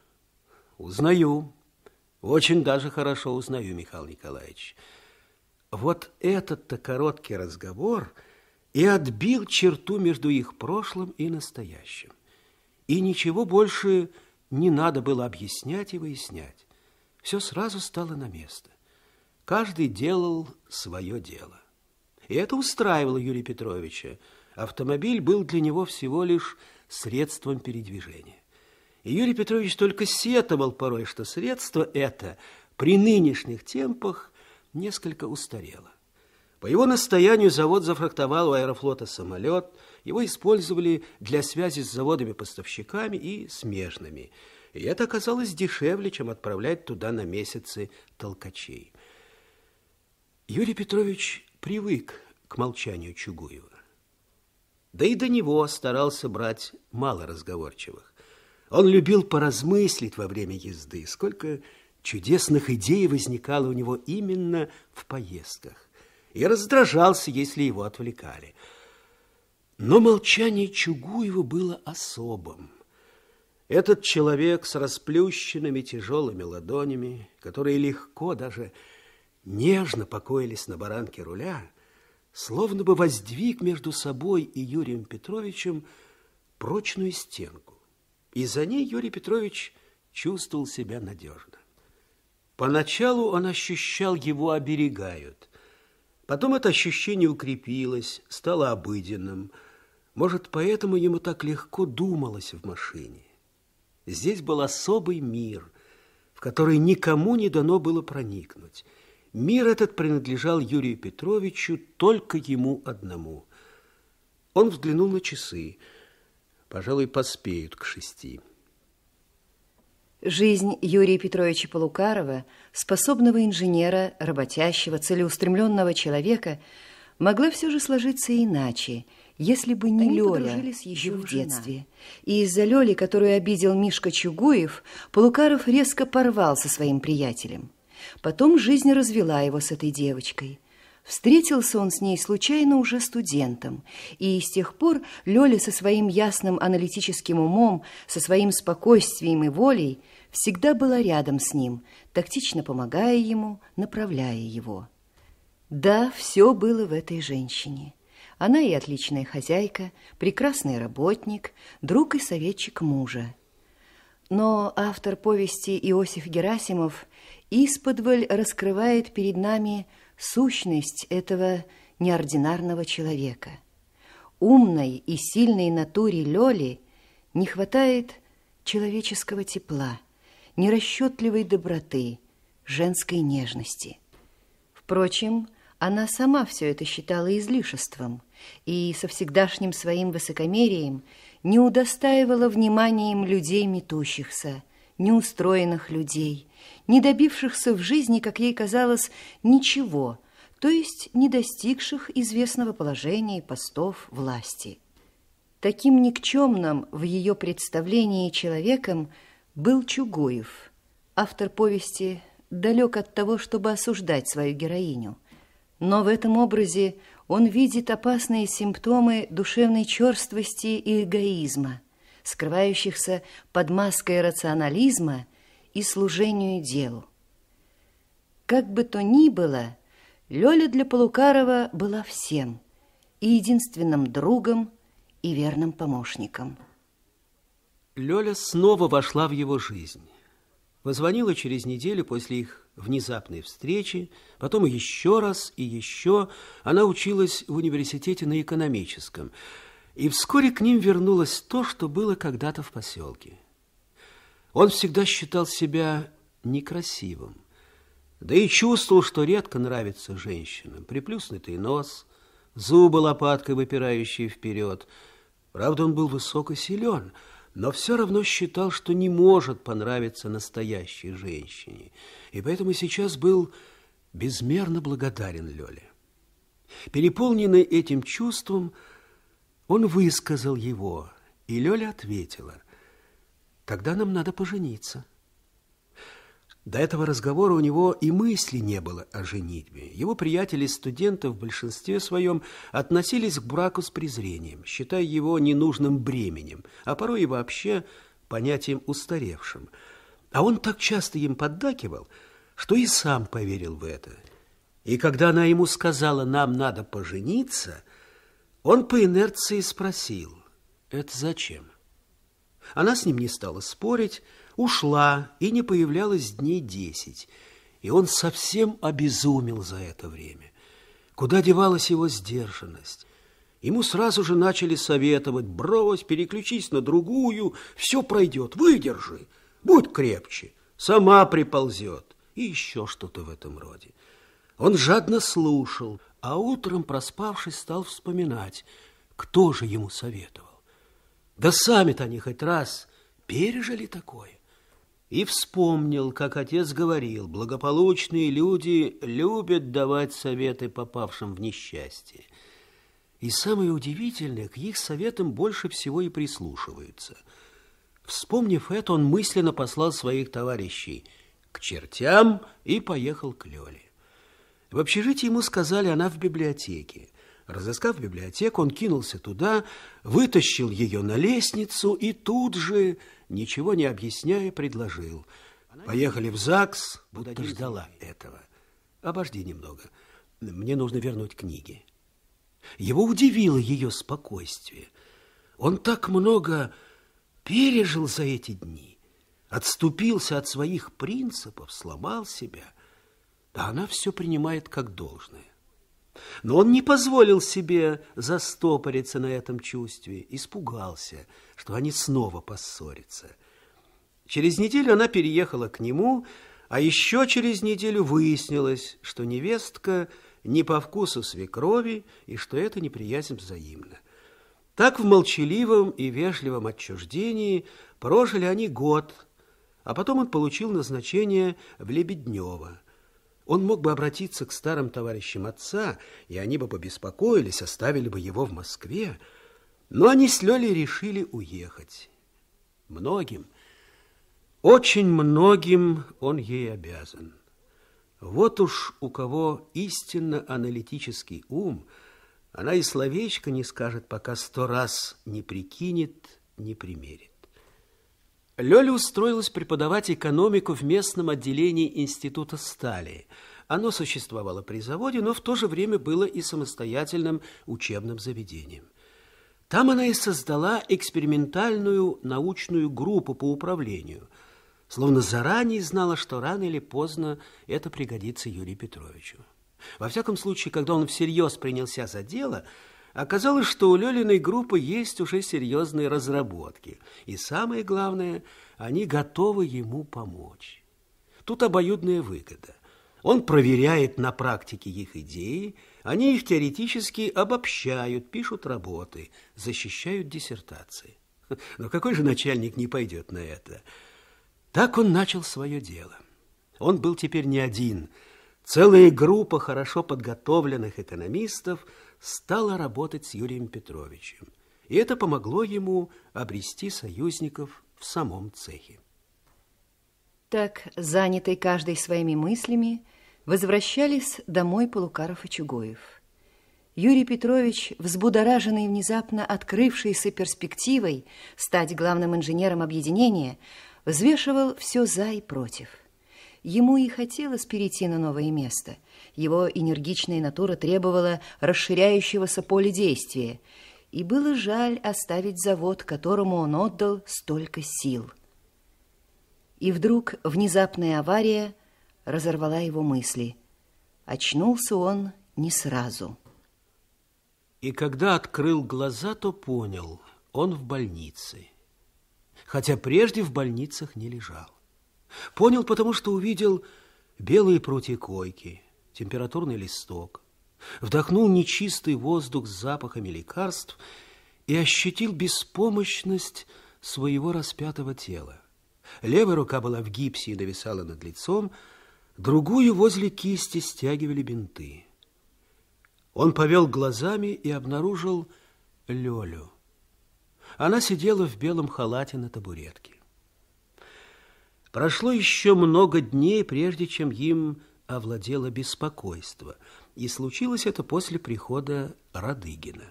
«Узнаю, очень даже хорошо узнаю, Михаил Николаевич». Вот этот-то короткий разговор и отбил черту между их прошлым и настоящим. И ничего больше не надо было объяснять и выяснять. Все сразу стало на место. Каждый делал свое дело. И это устраивало Юрия Петровича. Автомобиль был для него всего лишь средством передвижения. И Юрий Петрович только сетовал порой, что средство это при нынешних темпах несколько устарело. По его настоянию завод зафрахтовал у Аэрофлота самолет, его использовали для связи с заводами-поставщиками и смежными. И это оказалось дешевле, чем отправлять туда на месяцы толкачей. Юрий Петрович привык к молчанию Чугуева. Да и до него старался брать мало разговорчивых. Он любил поразмыслить во время езды, сколько чудесных идей возникало у него именно в поездках, и раздражался, если его отвлекали. Но молчание Чугуева было особым. Этот человек с расплющенными тяжелыми ладонями, которые легко, даже нежно покоились на баранке руля, словно бы воздвиг между собой и Юрием Петровичем прочную стенку. И за ней Юрий Петрович чувствовал себя надежно. Поначалу он ощущал, его оберегают. Потом это ощущение укрепилось, стало обыденным. Может, поэтому ему так легко думалось в машине. Здесь был особый мир, в который никому не дано было проникнуть. Мир этот принадлежал Юрию Петровичу только ему одному. Он взглянул на часы. Пожалуй, поспеют к шести. Жизнь Юрия Петровича Полукарова, способного инженера, работящего, целеустремленного человека, могла все же сложиться иначе, если бы не Они Лёля еще в детстве. И из-за Лёли, которую обидел Мишка Чугуев, Полукаров резко порвал со своим приятелем. Потом жизнь развела его с этой девочкой. Встретился он с ней случайно уже студентом, и с тех пор Лёля со своим ясным аналитическим умом, со своим спокойствием и волей всегда была рядом с ним, тактично помогая ему, направляя его. Да, все было в этой женщине. Она и отличная хозяйка, прекрасный работник, друг и советчик мужа. Но автор повести Иосиф Герасимов исподволь раскрывает перед нами сущность этого неординарного человека. Умной и сильной натуре Лёли не хватает человеческого тепла, нерасчетливой доброты, женской нежности. Впрочем, она сама все это считала излишеством и со всегдашним своим высокомерием не удостаивала вниманием людей метущихся, неустроенных людей, не добившихся в жизни, как ей казалось, ничего, то есть не достигших известного положения, постов, власти. Таким никчемным в ее представлении человеком был Чугуев. Автор повести далек от того, чтобы осуждать свою героиню. Но в этом образе он видит опасные симптомы душевной черствости и эгоизма, скрывающихся под маской рационализма и служению делу. Как бы то ни было, Лёля для Полукарова была всем, и единственным другом, и верным помощником. Лёля снова вошла в его жизнь. Позвонила через неделю после их внезапной встречи, потом еще раз и еще. Она училась в университете на экономическом, и вскоре к ним вернулось то, что было когда-то в поселке. Он всегда считал себя некрасивым, да и чувствовал, что редко нравится женщинам. Приплюснутый нос, зубы лопаткой выпирающие вперед. Правда, он был высок и силен, но все равно считал, что не может понравиться настоящей женщине, и поэтому сейчас был безмерно благодарен Лёле. Переполненный этим чувством, он высказал его, и Лёля ответила: «Тогда нам надо пожениться». До этого разговора у него и мысли не было о женитьбе. Его приятели-студенты в большинстве своем относились к браку с презрением, считая его ненужным бременем, а порой и вообще понятием устаревшим. А он так часто им поддакивал, что и сам поверил в это. И когда она ему сказала: «Нам надо пожениться», он по инерции спросил: «Это зачем?». Она с ним не стала спорить, ушла и не появлялась дней десять, и он совсем обезумел за это время. Куда девалась его сдержанность? Ему сразу же начали советовать: брось, переключись на другую, все пройдет, выдержи, будь крепче, сама приползет, и еще что-то в этом роде. Он жадно слушал, а утром, проспавшись, стал вспоминать, кто же ему советовал. Да сами-то они хоть раз пережили такое. И вспомнил, как отец говорил: благополучные люди любят давать советы попавшим в несчастье. И самое удивительное, к их советам больше всего и прислушиваются. Вспомнив это, он мысленно послал своих товарищей к чертям и поехал к Лёле. В общежитии ему сказали: она в библиотеке. Разыскав библиотеку, он кинулся туда, вытащил ее на лестницу и тут же, ничего не объясняя, предложил: поехали в ЗАГС, будто ждала этого. Обожди немного, мне нужно вернуть книги. Его удивило ее спокойствие. Он так много пережил за эти дни, отступился от своих принципов, сломал себя, а она все принимает как должное. Но он не позволил себе застопориться на этом чувстве, испугался, что они снова поссорятся. Через неделю она переехала к нему, а еще через неделю выяснилось, что невестка не по вкусу свекрови и что это неприязнь взаимна. Так в молчаливом и вежливом отчуждении прожили они год, а потом он получил назначение в Лебеднево. Он мог бы обратиться к старым товарищам отца, и они бы побеспокоились, оставили бы его в Москве. Но они с Лёлей решили уехать. Многим, очень многим он ей обязан. Вот уж у кого истинно аналитический ум, она и словечко не скажет, пока сто раз не прикинет, не примерит. Лёля устроилась преподавать экономику в местном отделении Института стали. Оно существовало при заводе, но в то же время было и самостоятельным учебным заведением. Там она и создала экспериментальную научную группу по управлению, словно заранее знала, что рано или поздно это пригодится Юрию Петровичу. Во всяком случае, когда он всерьез принялся за дело, оказалось, что у Лёлиной группы есть уже серьезные разработки. И самое главное, они готовы ему помочь. Тут обоюдная выгода. Он проверяет на практике их идеи, они их теоретически обобщают, пишут работы, защищают диссертации. Но какой же начальник не пойдет на это? Так он начал свое дело. Он был теперь не один. Целая группа хорошо подготовленных экономистов стала работать с Юрием Петровичем. И это помогло ему обрести союзников в самом цехе. Так, занятый каждый своими мыслями, возвращались домой Полукаров и Чугоев. Юрий Петрович, взбудораженный внезапно открывшейся перспективой стать главным инженером объединения, взвешивал все за и против. Ему и хотелось перейти на новое место. Его энергичная натура требовала расширяющегося поля действия, и было жаль оставить завод, которому он отдал столько сил. И вдруг внезапная авария разорвала его мысли. Очнулся он не сразу. И когда открыл глаза, то понял, он в больнице. Хотя прежде в больницах не лежал. Понял, потому что увидел белые прутья койки, температурный листок, вдохнул нечистый воздух с запахами лекарств и ощутил беспомощность своего распятого тела. Левая рука была в гипсе и нависала над лицом, другую возле кисти стягивали бинты. Он повел глазами и обнаружил Лёлю. Она сидела в белом халате на табуретке. Прошло еще много дней, прежде чем им овладело беспокойство, и случилось это после прихода Радыгина.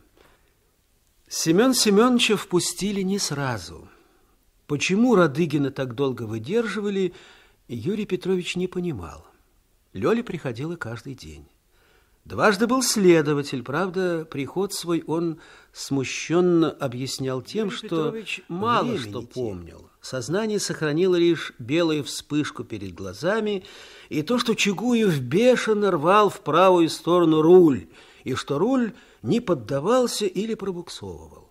Семен Семеновича впустили не сразу. Почему Радыгина так долго выдерживали, Юрий Петрович не понимал. Лёля приходила каждый день. Дважды был следователь, правда, приход свой он смущенно объяснял тем, Юрий что Петрович мало что помнил. Сознание сохранило лишь белую вспышку перед глазами и то, что Чугуев бешено рвал в правую сторону руль, и что руль не поддавался или пробуксовывал.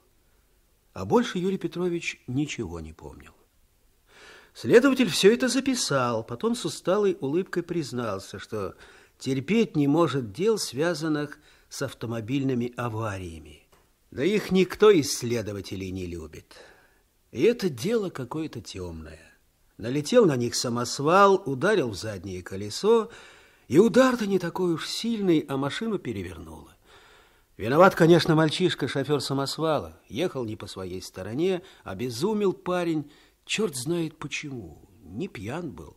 А больше Юрий Петрович ничего не помнил. Следователь все это записал, потом с усталой улыбкой признался, что терпеть не может дел, связанных с автомобильными авариями. Да их никто из следователей не любит. И это дело какое-то темное. Налетел на них самосвал, ударил в заднее колесо, и удар-то не такой уж сильный, а машину перевернуло. Виноват, конечно, мальчишка, шофер самосвала. Ехал не по своей стороне, обезумел парень, черт знает почему, не пьян был.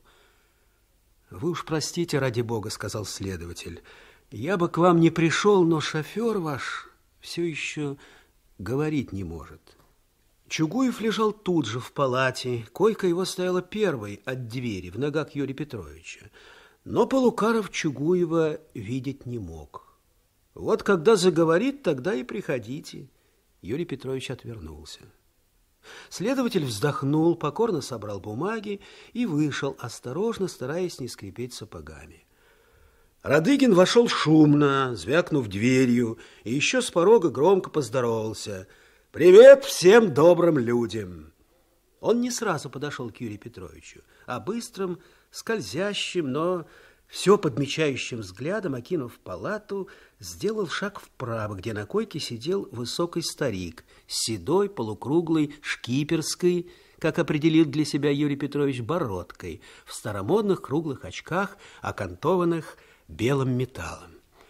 «Вы уж простите, ради бога», — сказал следователь. «Я бы к вам не пришел, но шофер ваш все еще говорить не может». Чугуев лежал тут же в палате. Койка его стояла первой от двери, в ногах Юрия Петровича. Но Полукаров Чугуева видеть не мог. «Вот когда заговорит, тогда и приходите». Юрий Петрович отвернулся. Следователь вздохнул, покорно собрал бумаги и вышел, осторожно, стараясь не скрипеть сапогами. Радыгин вошел шумно, звякнув дверью, и еще с порога громко поздоровался. «Привет всем добрым людям!» Он не сразу подошел к Юрию Петровичу, а быстрым, скользящим, но все подмечающим взглядом, окинув палату, сделал шаг вправо, где на койке сидел высокий старик с седой, полукруглой, шкиперской, как определил для себя Юрий Петрович, бородкой, в старомодных круглых очках, окантованных белым металлом.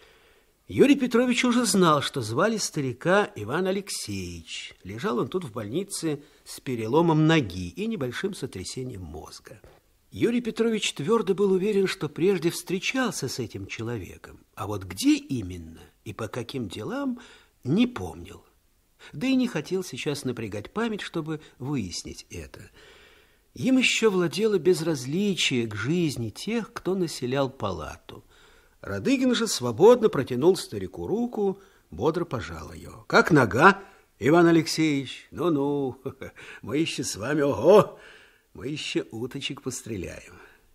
Юрий Петрович уже знал, что звали старика Иван Алексеевич. Лежал он тут в больнице с переломом ноги и небольшим сотрясением мозга. Юрий Петрович твердо был уверен, что прежде встречался с этим человеком, а вот где именно и по каким делам не помнил. Да и не хотел сейчас напрягать память, чтобы выяснить это. Им еще владело безразличие к жизни тех, кто населял палату. Радыгин же свободно протянул старику руку, бодро пожал ее. «Как нога, Иван Алексеевич? Ну-ну, мы еще с вами, ого, мы еще уточек постреляем».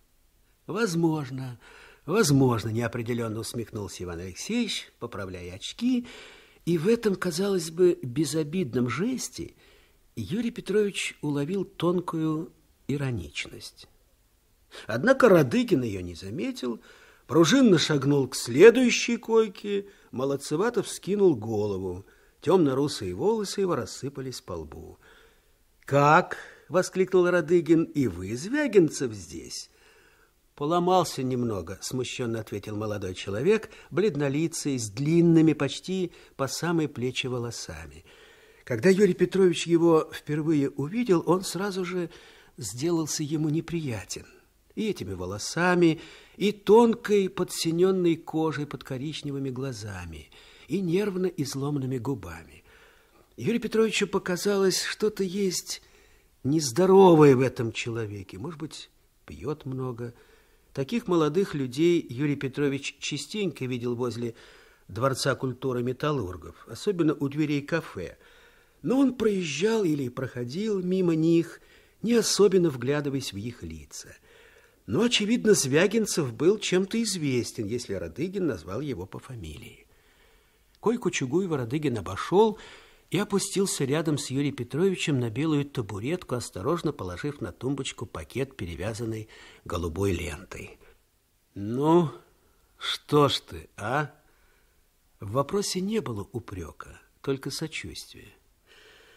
«Возможно, возможно», неопределенно усмехнулся Иван Алексеевич, поправляя очки, и в этом, казалось бы, безобидном жесте Юрий Петрович уловил тонкую ироничность. Однако Радыгин ее не заметил, пружинно шагнул к следующей койке, молодцевато вскинул голову. Темно-русые волосы его рассыпались по лбу. «Как?» — воскликнул Радыгин. «И вы, Звягинцев, здесь?» «Поломался немного», — смущенно ответил молодой человек, бледнолицый, с длинными почти по самые плечи волосами. Когда Юрий Петрович его впервые увидел, он сразу же сделался ему неприятен. И этими волосами, и тонкой подсиненной кожей под коричневыми глазами, и нервно изломанными губами. Юрию Петровичу показалось, что-то есть нездоровое в этом человеке. Может быть, пьет много. Таких молодых людей Юрий Петрович частенько видел возле Дворца культуры металлургов, особенно у дверей кафе. Но он проезжал или проходил мимо них, не особенно вглядываясь в их лица. Но, очевидно, Звягинцев был чем-то известен, если Радыгин назвал его по фамилии. Койку Чугуева Радыгин обошел и опустился рядом с Юрием Петровичем на белую табуретку, осторожно положив на тумбочку пакет, перевязанный голубой лентой. «Ну, что ж ты, а?» В вопросе не было упрека, только сочувствие.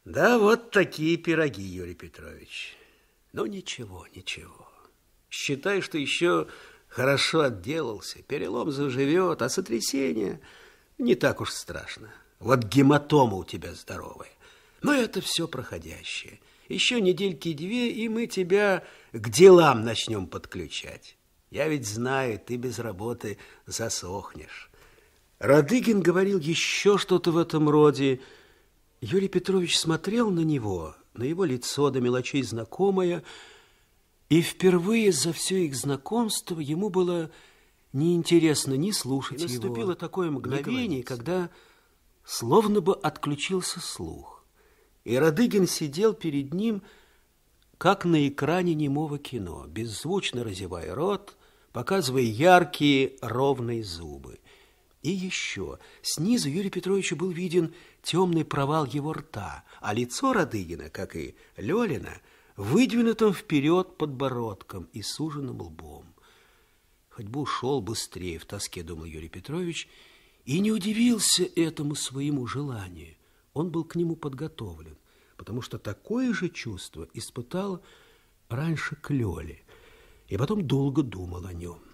Да, вот такие пироги, Юрий Петрович. Ну, ничего, ничего. Считай, что еще хорошо отделался. Перелом заживет, а сотрясение не так уж страшно. Вот гематома у тебя здоровая. Но это все проходящее. Еще недельки-две, и мы тебя к делам начнем подключать. Я ведь знаю, ты без работы засохнешь. Радыгин говорил еще что-то в этом роде. Юрий Петрович смотрел на него, на его лицо до мелочей знакомое, и впервые за все их знакомство ему было неинтересно ни слушать его. Наступило такое мгновение, когда словно бы отключился слух. И Радыгин сидел перед ним, как на экране немого кино, беззвучно разевая рот, показывая яркие ровные зубы. И еще снизу Юрию Петровичу был виден темный провал его рта, а лицо Радыгина, как и Лёлина, выдвинутым вперед подбородком и суженным лбом. Хоть бы ушел быстрее, в тоске думал Юрий Петрович, и не удивился этому своему желанию. Он был к нему подготовлен, потому что такое же чувство испытал раньше к Лёле, и потом долго думал о нем.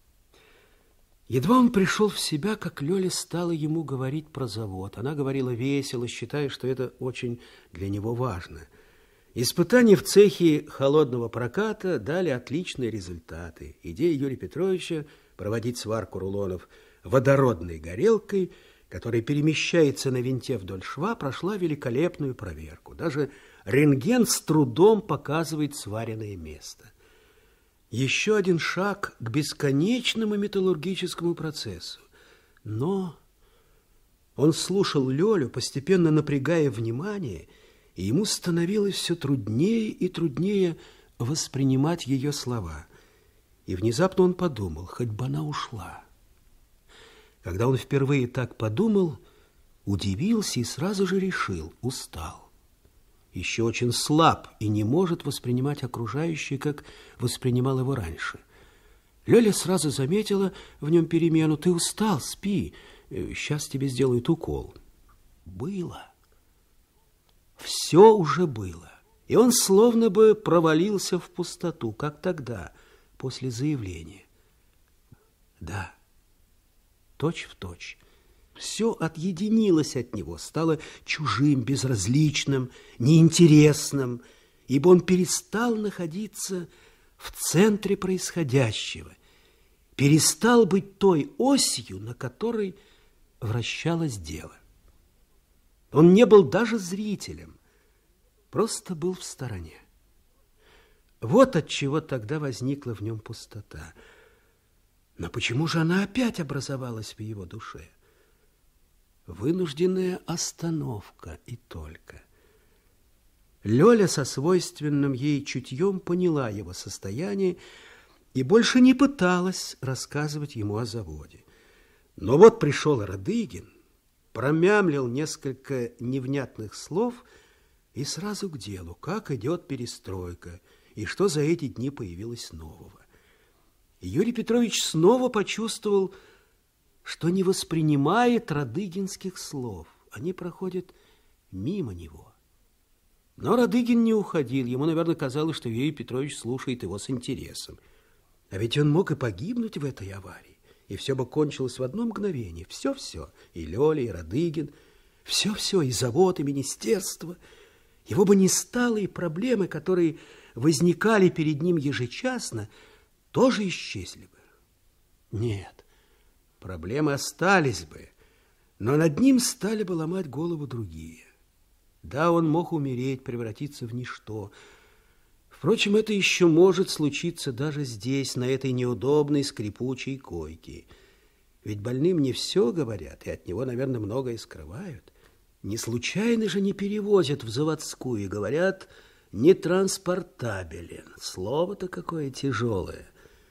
Едва он пришел в себя, как Лёля стала ему говорить про завод. Она говорила весело, считая, что это очень для него важно. Испытания в цехе холодного проката дали отличные результаты. Идея Юрия Петровича проводить сварку рулонов водородной горелкой, которая перемещается на винте вдоль шва, прошла великолепную проверку. Даже рентген с трудом показывает сваренное место. Еще один шаг к бесконечному металлургическому процессу. Но он слушал Лёлю, постепенно напрягая внимание, и ему становилось все труднее и труднее воспринимать ее слова. И внезапно он подумал, хоть бы она ушла. Когда он впервые так подумал, удивился и сразу же решил, устал. Еще очень слаб и не может воспринимать окружающее, как воспринимал его раньше. Лёля сразу заметила в нем перемену. Ты устал, спи, сейчас тебе сделают укол. Было. Все уже было. И он словно бы провалился в пустоту, как тогда, после заявления. Да, точь в точь. Все отъединилось от него, стало чужим, безразличным, неинтересным, ибо он перестал находиться в центре происходящего, перестал быть той осью, на которой вращалось дело. Он не был даже зрителем, просто был в стороне. Вот отчего тогда возникла в нем пустота. Но почему же она опять образовалась в его душе? Вынужденная остановка и только. Лёля со свойственным ей чутьем поняла его состояние и больше не пыталась рассказывать ему о заводе. Но вот пришел Радыгин, промямлил несколько невнятных слов и сразу к делу, как идет перестройка и что за эти дни появилось нового. И Юрий Петрович снова почувствовал, что не воспринимает радыгинских слов. Они проходят мимо него. Но Радыгин не уходил. Ему, наверное, казалось, что Юрий Петрович слушает его с интересом. А ведь он мог и погибнуть в этой аварии. И все бы кончилось в одно мгновение. Все-все. И Лёля, и Радыгин. Все-все. И завод, и министерство. Его бы не стало, и проблемы, которые возникали перед ним ежечасно, тоже исчезли бы. Нет. Проблемы остались бы, но над ним стали бы ломать голову другие. Да, он мог умереть, превратиться в ничто. Впрочем, это еще может случиться даже здесь, на этой неудобной скрипучей койке. Ведь больным не все говорят, и от него, наверное, многое скрывают. Не случайно же не перевозят в заводскую, и говорят, нетранспортабелен. Слово-то какое тяжелое.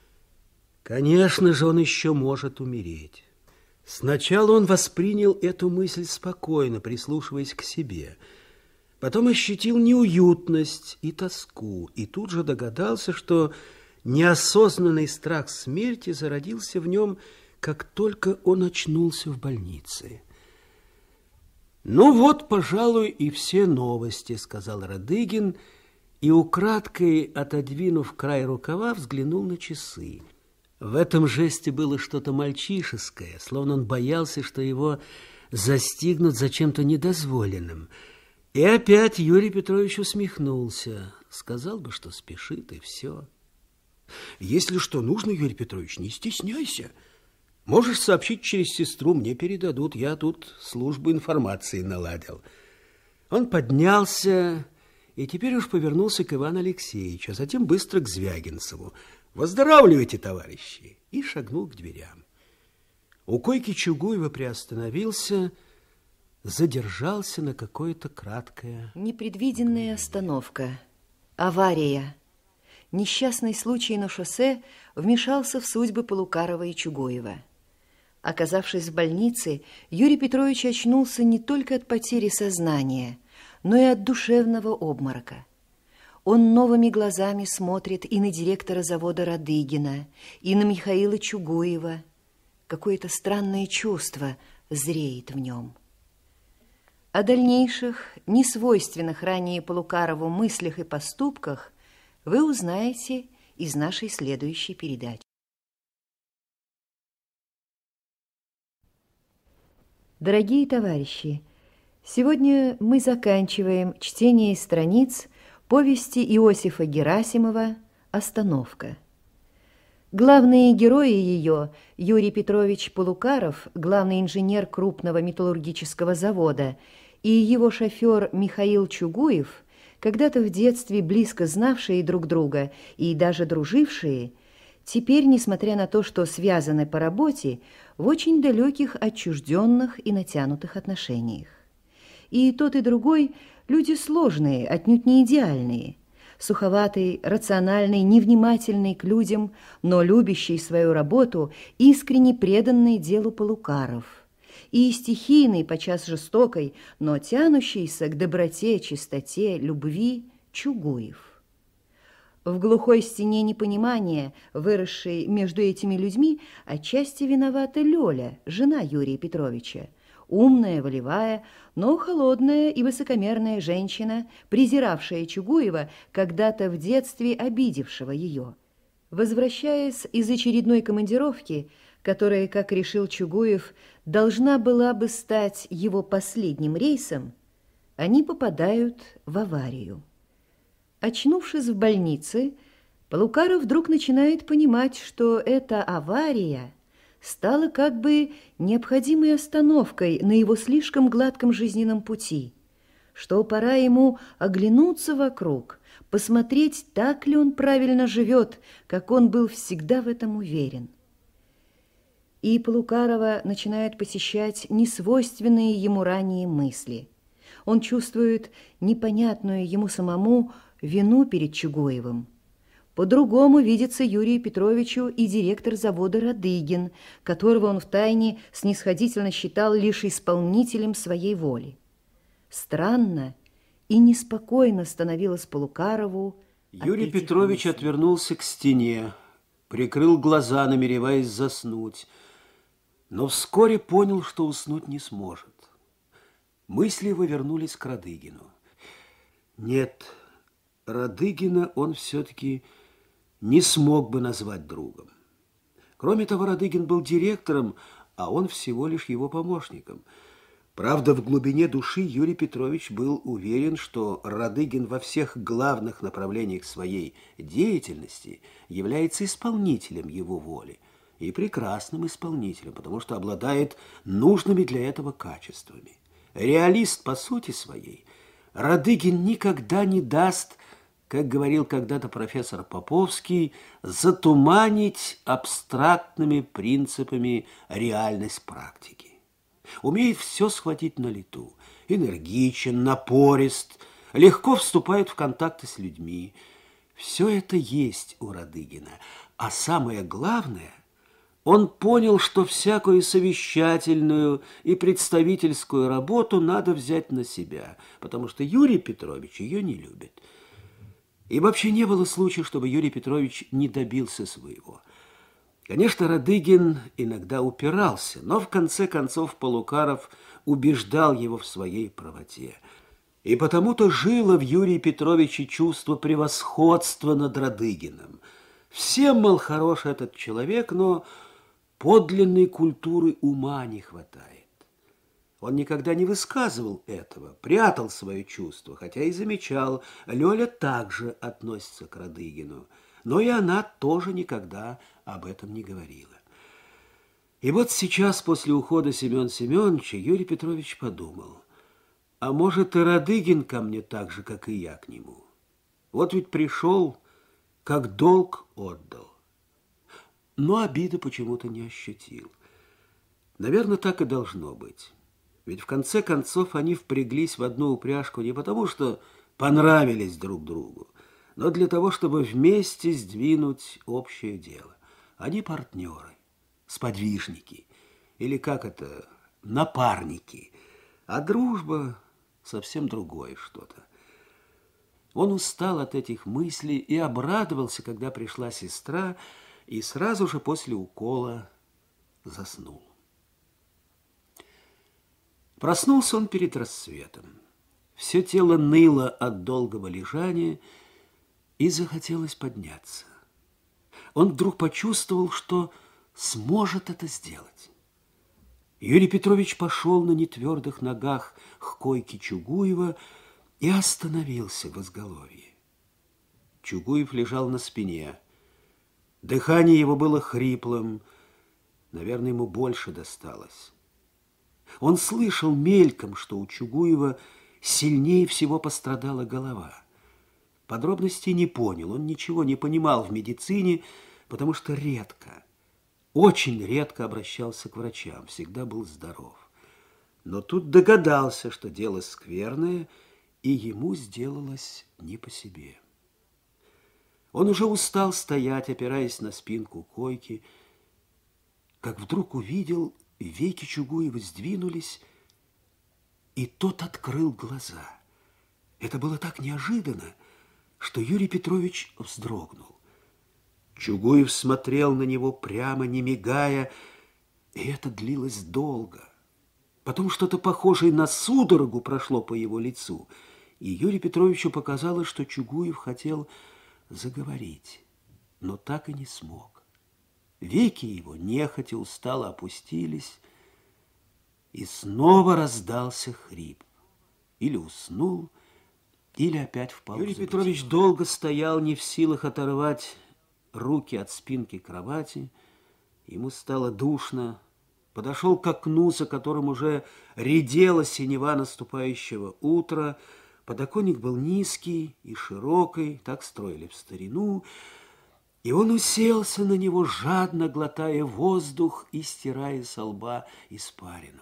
Конечно же, он еще может умереть. Сначала он воспринял эту мысль спокойно, прислушиваясь к себе. Потом ощутил неуютность и тоску, и тут же догадался, что неосознанный страх смерти зародился в нем, как только он очнулся в больнице. Ну вот, пожалуй, и все новости, сказал Радыгин, и украдкой, отодвинув край рукава, взглянул на часы. В этом жесте было что-то мальчишеское, словно он боялся, что его застигнут за чем-то недозволенным. И опять Юрий Петрович усмехнулся. Сказал бы, что спешит, и все. Если что нужно, Юрий Петрович, не стесняйся. Можешь сообщить через сестру, мне передадут. Я тут службу информации наладил. Он поднялся и теперь уж повернулся к Ивану Алексеевичу, а затем быстро к Звягинцеву. «Выздоравливайте, товарищи!» И шагнул к дверям. У койки Чугуева приостановился, задержался на какое-то краткое... Непредвиденная остановка. Авария. Несчастный случай на шоссе вмешался в судьбы Полукарова и Чугуева. Оказавшись в больнице, Юрий Петрович очнулся не только от потери сознания, но и от душевного обморока. Он новыми глазами смотрит и на директора завода Радыгина, и на Михаила Чугуева. Какое-то странное чувство зреет в нем. О дальнейших, несвойственных ранее Полукарову мыслях и поступках вы узнаете из нашей следующей передачи. Дорогие товарищи, сегодня мы заканчиваем чтение страниц повести Иосифа Герасимова «Остановка». Главные герои ее – Юрий Петрович Полукаров, главный инженер крупного металлургического завода, и его шофер Михаил Чугуев, когда-то в детстве близко знавшие друг друга и даже дружившие, теперь, несмотря на то, что связаны по работе, в очень далеких, отчужденных и натянутых отношениях. И тот, и другой – люди сложные, отнюдь не идеальные, суховатый, рациональный, невнимательный к людям, но любящий свою работу, искренне преданный делу Полукаров, и стихийный, подчас жестокой, но тянущийся к доброте, чистоте, любви Чугуев. В глухой стене непонимания, выросшей между этими людьми, отчасти виновата Лёля, жена Юрия Петровича, умная, волевая, но холодная и высокомерная женщина, презиравшая Чугуева, когда-то в детстве обидевшего ее. Возвращаясь из очередной командировки, которая, как решил Чугуев, должна была бы стать его последним рейсом, они попадают в аварию. Очнувшись в больнице, Полукаров вдруг начинает понимать, что эта авария стала как бы необходимой остановкой на его слишком гладком жизненном пути, что пора ему оглянуться вокруг, посмотреть, так ли он правильно живет, как он был всегда в этом уверен. И Полукарова начинают посещать несвойственные ему ранее мысли. Он чувствует непонятную ему самому вину перед Чугуевым. По-другому видится Юрию Петровичу и директор завода Радыгин, которого он втайне снисходительно считал лишь исполнителем своей воли. Странно и неспокойно становилось Полукарову. Юрий Петрович мыслей. Отвернулся к стене, прикрыл глаза, намереваясь заснуть, но вскоре понял, что уснуть не сможет. Мысли его вернулись к Радыгину. Нет, Радыгина он все-таки не смог бы назвать другом. Кроме того, Радыгин был директором, а он всего лишь его помощником. Правда, в глубине души Юрий Петрович был уверен, что Радыгин во всех главных направлениях своей деятельности является исполнителем его воли, и прекрасным исполнителем, потому что обладает нужными для этого качествами. Реалист по сути своей, Радыгин никогда не даст, как говорил когда-то профессор Поповский, затуманить абстрактными принципами реальность практики. Умеет все схватить на лету, энергичен, напорист, легко вступает в контакты с людьми. Все это есть у Радыгина, а самое главное, он понял, что всякую совещательную и представительскую работу надо взять на себя, потому что Юрий Петрович ее не любит. И вообще не было случая, чтобы Юрий Петрович не добился своего. Конечно, Радыгин иногда упирался, но в конце концов Полукаров убеждал его в своей правоте. И потому-то жило в Юрии Петровиче чувство превосходства над Радыгиным. Всем, мол, хорош этот человек, но подлинной культуры ума не хватает. Он никогда не высказывал этого, прятал свое чувство, хотя и замечал, Лёля также относится к Радыгину, но и она тоже никогда об этом не говорила. И вот сейчас, после ухода Семена Семеновича, Юрий Петрович подумал, а может, и Радыгин ко мне так же, как и я к нему. Вот ведь пришел, как долг отдал. Но обиды почему-то не ощутил. Наверное, так и должно быть. Ведь в конце концов они впряглись в одну упряжку не потому, что понравились друг другу, но для того, чтобы вместе сдвинуть общее дело. Они партнеры, сподвижники, или как это, напарники. А дружба совсем другое что-то. Он устал от этих мыслей и обрадовался, когда пришла сестра, и сразу же после укола заснул. Проснулся он перед рассветом. Все тело ныло от долгого лежания, и захотелось подняться. Он вдруг почувствовал, что сможет это сделать. Юрий Петрович пошел на нетвердых ногах к койке Чугуева и остановился в изголовье. Чугуев лежал на спине. Дыхание его было хриплым, наверное, ему больше досталось. Он слышал мельком, что у Чугуева сильнее всего пострадала голова. Подробностей не понял, он ничего не понимал в медицине, потому что редко, очень редко обращался к врачам, всегда был здоров. Но тут догадался, что дело скверное, и ему сделалось не по себе. Он уже устал стоять, опираясь на спинку койки, как вдруг увидел, веки Чугуева сдвинулись, и тот открыл глаза. Это было так неожиданно, что Юрий Петрович вздрогнул. Чугуев смотрел на него прямо, не мигая, и это длилось долго. Потом что-то похожее на судорогу прошло по его лицу, и Юрию Петровичу показалось, что Чугуев хотел заговорить, но так и не смог. Веки его нехотя устало опустились, и снова раздался хрип. Или уснул, или опять впал в забытье. Юрий Петрович долго стоял, не в силах оторвать руки от спинки кровати. Ему стало душно. Подошел к окну, за которым уже редела синева наступающего утра. Подоконник был низкий и широкий, так строили в старину. И он уселся на него, жадно глотая воздух и стирая со лба испарину.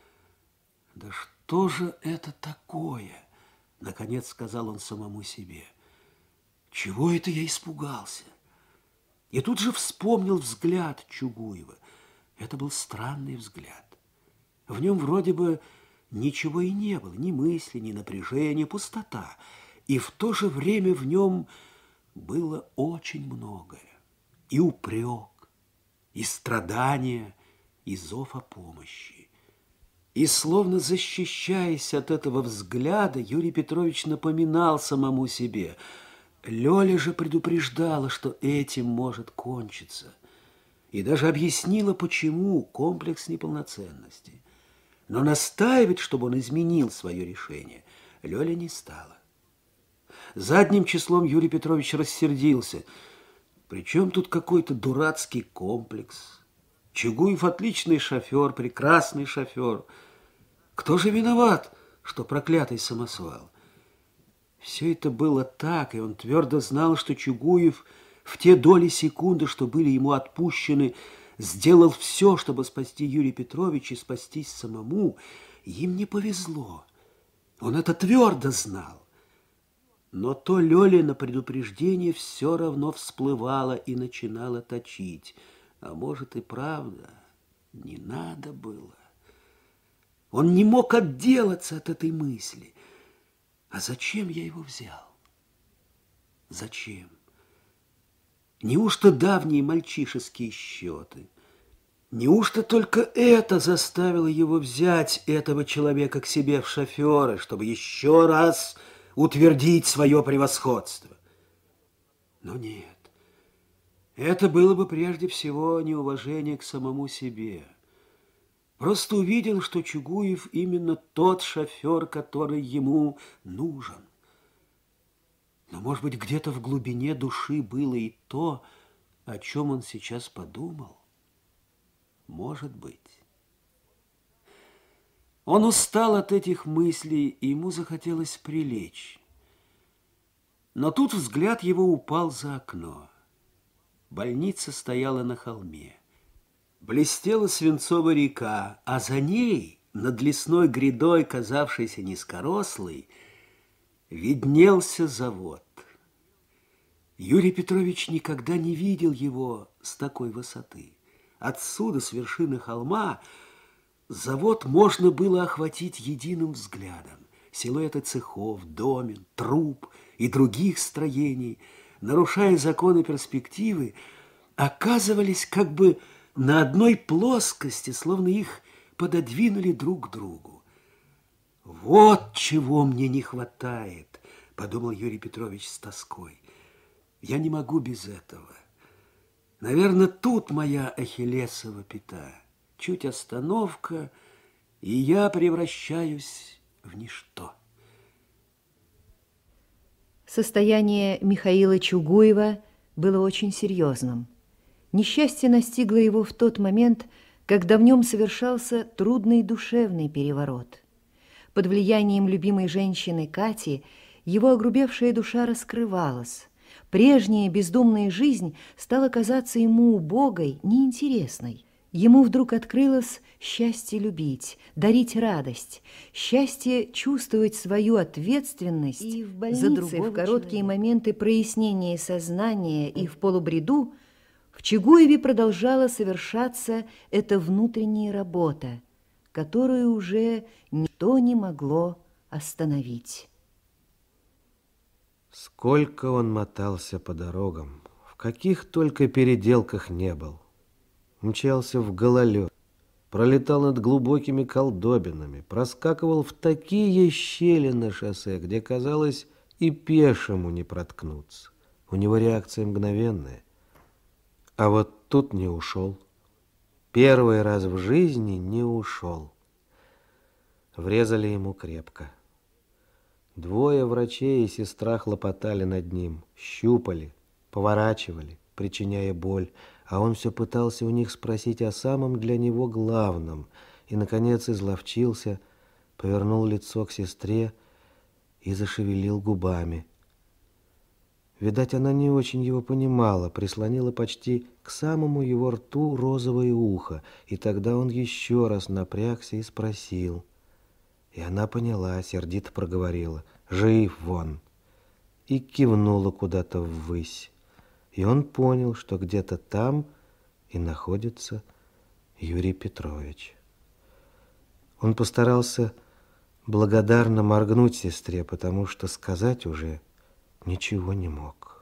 «Да что же это такое?» — наконец сказал он самому себе. «Чего это я испугался?» И тут же вспомнил взгляд Чугуева. Это был странный взгляд. В нем вроде бы ничего и не было, ни мысли, ни напряжения, пустота. И в то же время в нем было очень многое. И упрек, и страдания, и зов о помощи. И словно защищаясь от этого взгляда, Юрий Петрович напоминал самому себе. Лёля же предупреждала, что этим может кончиться. И даже объяснила, почему комплекс неполноценности. Но настаивать, чтобы он изменил свое решение, Лёля не стала. Задним числом Юрий Петрович рассердился. Причем тут какой-то дурацкий комплекс? Чугуев отличный шофер, прекрасный шофер. Кто же виноват, что проклятый самосвал? Все это было так, и он твердо знал, что Чугуев в те доли секунды, что были ему отпущены, сделал все, чтобы спасти Юрия Петровича и спастись самому. Им не повезло. Он это твердо знал. Но то Лёлина предупреждение все равно всплывало и начинало точить. А может и правда, не надо было. Он не мог отделаться от этой мысли. А зачем я его взял? Зачем? Неужто давние мальчишеские счеты? Неужто только это заставило его взять этого человека к себе в шоферы, чтобы еще раз утвердить свое превосходство? Но нет. Это было бы прежде всего неуважение к самому себе. Просто увидел, что Чугуев именно тот шофер, который ему нужен. Но, может быть, где-то в глубине души было и то, о чем он сейчас подумал. Может быть. Он устал от этих мыслей, и ему захотелось прилечь. Но тут взгляд его упал за окно. Больница стояла на холме. Блестела свинцовая река, а за ней, над лесной грядой, казавшейся низкорослой, виднелся завод. Юрий Петрович никогда не видел его с такой высоты. Отсюда, с вершины холма, завод можно было охватить единым взглядом. Силуэты цехов, домен, труб и других строений, нарушая законы перспективы, оказывались как бы на одной плоскости, словно их пододвинули друг к другу. «Вот чего мне не хватает», — подумал Юрий Петрович с тоской. «Я не могу без этого. Наверное, тут моя ахиллесова пята. Чуть остановка, и я превращаюсь в ничто». Состояние Михаила Чугуева было очень серьезным. Несчастье настигло его в тот момент, когда в нем совершался трудный душевный переворот. Под влиянием любимой женщины Кати его огрубевшая душа раскрывалась. Прежняя бездумная жизнь стала казаться ему убогой, неинтересной. Ему вдруг открылось счастье любить, дарить радость, счастье чувствовать свою ответственность и в больнице, за другого в короткие человека. Моменты прояснения сознания и в полубреду в Чугуеве продолжала совершаться эта внутренняя работа, которую уже ничто не могло остановить. Сколько он мотался по дорогам, в каких только переделках не был. Мчался в гололед, пролетал над глубокими колдобинами, проскакивал в такие щели на шоссе, где, казалось, и пешему не проткнуться. У него реакция мгновенная. А вот тут не ушел. Первый раз в жизни не ушел. Врезали ему крепко. Двое врачей и сестра хлопотали над ним, щупали, поворачивали, причиняя боль, а он все пытался у них спросить о самом для него главном и, наконец, изловчился, повернул лицо к сестре и зашевелил губами. Видать, она не очень его понимала, прислонила почти к самому его рту розовое ухо, и тогда он еще раз напрягся и спросил. И она поняла, сердито проговорила: «Жив вон!» и кивнула куда-то ввысь. И он понял, что где-то там и находится Юрий Петрович. Он постарался благодарно моргнуть сестре, потому что сказать уже ничего не мог.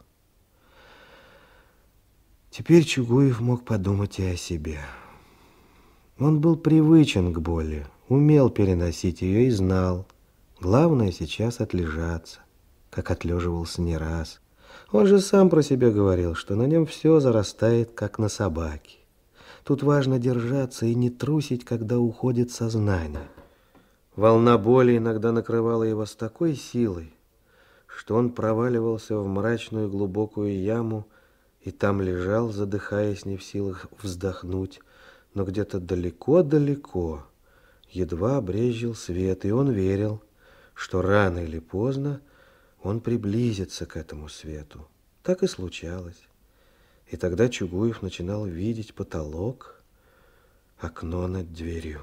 Теперь Чугуев мог подумать и о себе. Он был привычен к боли, умел переносить ее и знал. Главное сейчас отлежаться, как отлеживался не раз. Он же сам про себя говорил, что на нем все зарастает, как на собаке. Тут важно держаться и не трусить, когда уходит сознание. Волна боли иногда накрывала его с такой силой, что он проваливался в мрачную глубокую яму и там лежал, задыхаясь, не в силах вздохнуть, но где-то далеко-далеко едва брезжил свет, и он верил, что рано или поздно он приблизится к этому свету. Так и случалось. И тогда Чугуев начинал видеть потолок, окно над дверью.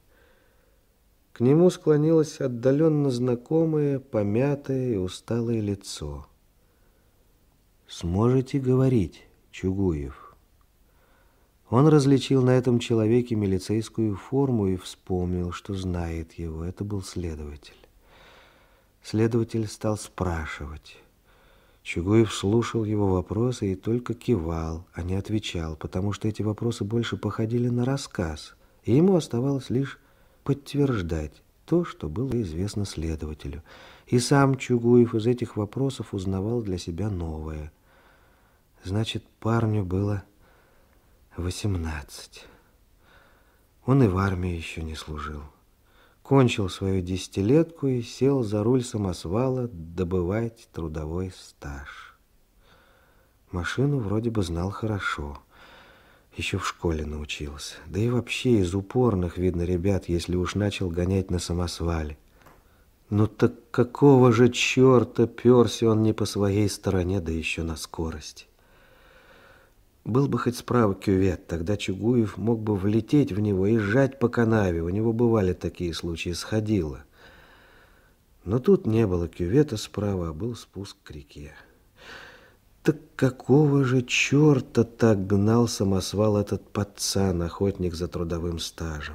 К нему склонилось отдаленно знакомое, помятое и усталое лицо. «Сможете говорить, Чугуев?» Он различил на этом человеке милицейскую форму и вспомнил, что знает его. Это был следователь. Следователь стал спрашивать. Чугуев слушал его вопросы и только кивал, а не отвечал, потому что эти вопросы больше походили на рассказ, и ему оставалось лишь подтверждать то, что было известно следователю. И сам Чугуев из этих вопросов узнавал для себя новое. Значит, парню было восемнадцать. Он и в армии еще не служил. Кончил свою десятилетку и сел за руль самосвала добывать трудовой стаж. Машину вроде бы знал хорошо. Еще в школе научился. Да и вообще из упорных, видно, ребят, если уж начал гонять на самосвале. Ну так какого же черта перся он не по своей стороне, да еще на скорости? Был бы хоть справа кювет, тогда Чугуев мог бы влететь в него и сжать по канаве. У него бывали такие случаи, сходило. Но тут не было кювета справа, а был спуск к реке. Так какого же черта так гнал самосвал этот пацан, охотник за трудовым стажем?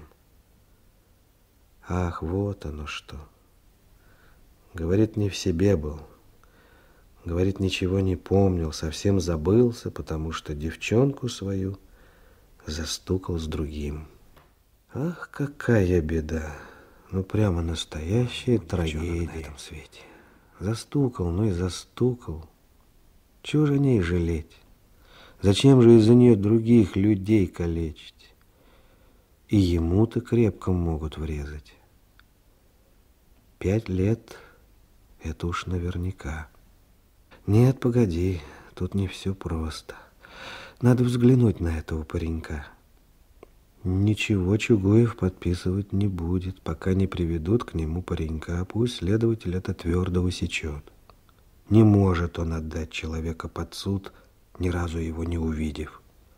Ах, вот оно что. Говорит, не в себе был. Говорит, ничего не помнил, совсем забылся, потому что девчонку свою застукал с другим. Ах, какая беда. Ну, прямо настоящая трагедия на этом свете. Застукал, ну и застукал. Чего же о ней жалеть? Зачем же из-за нее других людей калечить? И ему-то крепко могут врезать. Пять лет — это уж наверняка. Нет, погоди, тут не все просто. Надо взглянуть на этого паренька. Ничего Чугуев подписывать не будет, пока не приведут к нему паренька. Пусть следователь это твердо усечет. Не может он отдать человека под суд, ни разу его не увидев.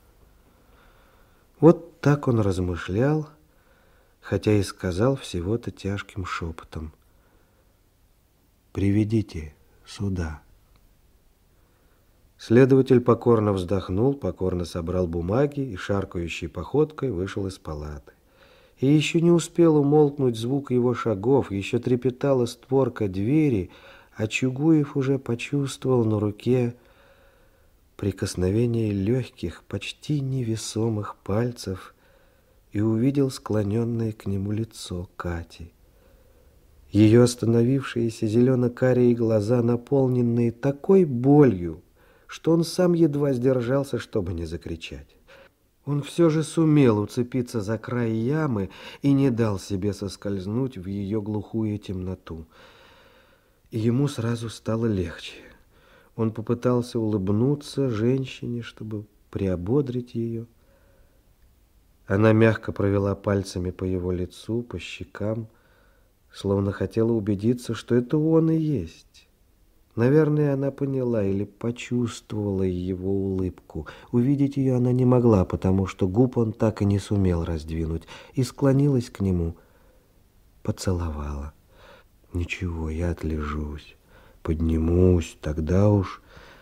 Вот так он размышлял, хотя и сказал всего-то тяжким шепотом: «Приведите сюда». Следователь покорно вздохнул, покорно собрал бумаги и шаркающей походкой вышел из палаты. И еще не успел умолкнуть звук его шагов, еще трепетала створка двери, а Чугуев уже почувствовал на руке прикосновение легких, почти невесомых пальцев и увидел склоненное к нему лицо Кати. Ее остановившиеся зелено-карие глаза, наполненные такой болью, что он сам едва сдержался, чтобы не закричать. Он все же сумел уцепиться за край ямы и не дал себе соскользнуть в ее глухую темноту. И ему сразу стало легче. Он попытался улыбнуться женщине, чтобы приободрить ее. Она мягко провела пальцами по его лицу, по щекам, словно хотела убедиться, что это он и есть. Наверное, она поняла или почувствовала его улыбку. Увидеть ее она не могла, потому что губ он так и не сумел раздвинуть, и склонилась к нему, поцеловала. «Ничего, я отлежусь, поднимусь, тогда уж...»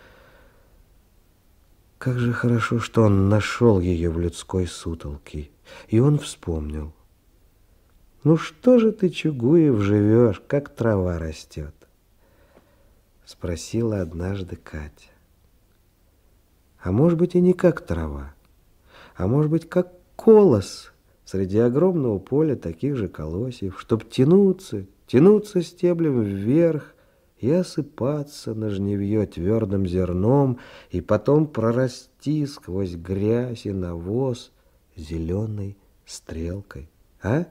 Как же хорошо, что он нашел ее в людской сутолке, и он вспомнил. «Ну что же ты, Чугуев, живешь, как трава растет?» Спросила однажды Катя. А может быть, и не как трава, а может быть, как колос среди огромного поля таких же колосьев, чтоб тянуться, тянуться стеблем вверх и осыпаться на жнивье твердым зерном, и потом прорасти сквозь грязь и навоз зеленой стрелкой. А?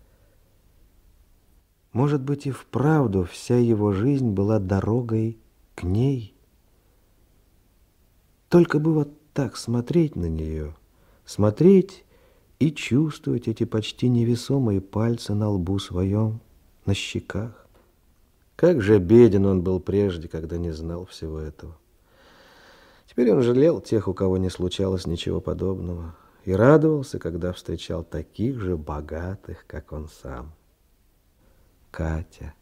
Может быть, и вправду вся его жизнь была дорогой к ней. Только бы вот так смотреть на нее, смотреть и чувствовать эти почти невесомые пальцы на лбу своем, на щеках. Как же беден он был прежде, когда не знал всего этого. Теперь он жалел тех, у кого не случалось ничего подобного, и радовался, когда встречал таких же богатых, как он сам. Катя,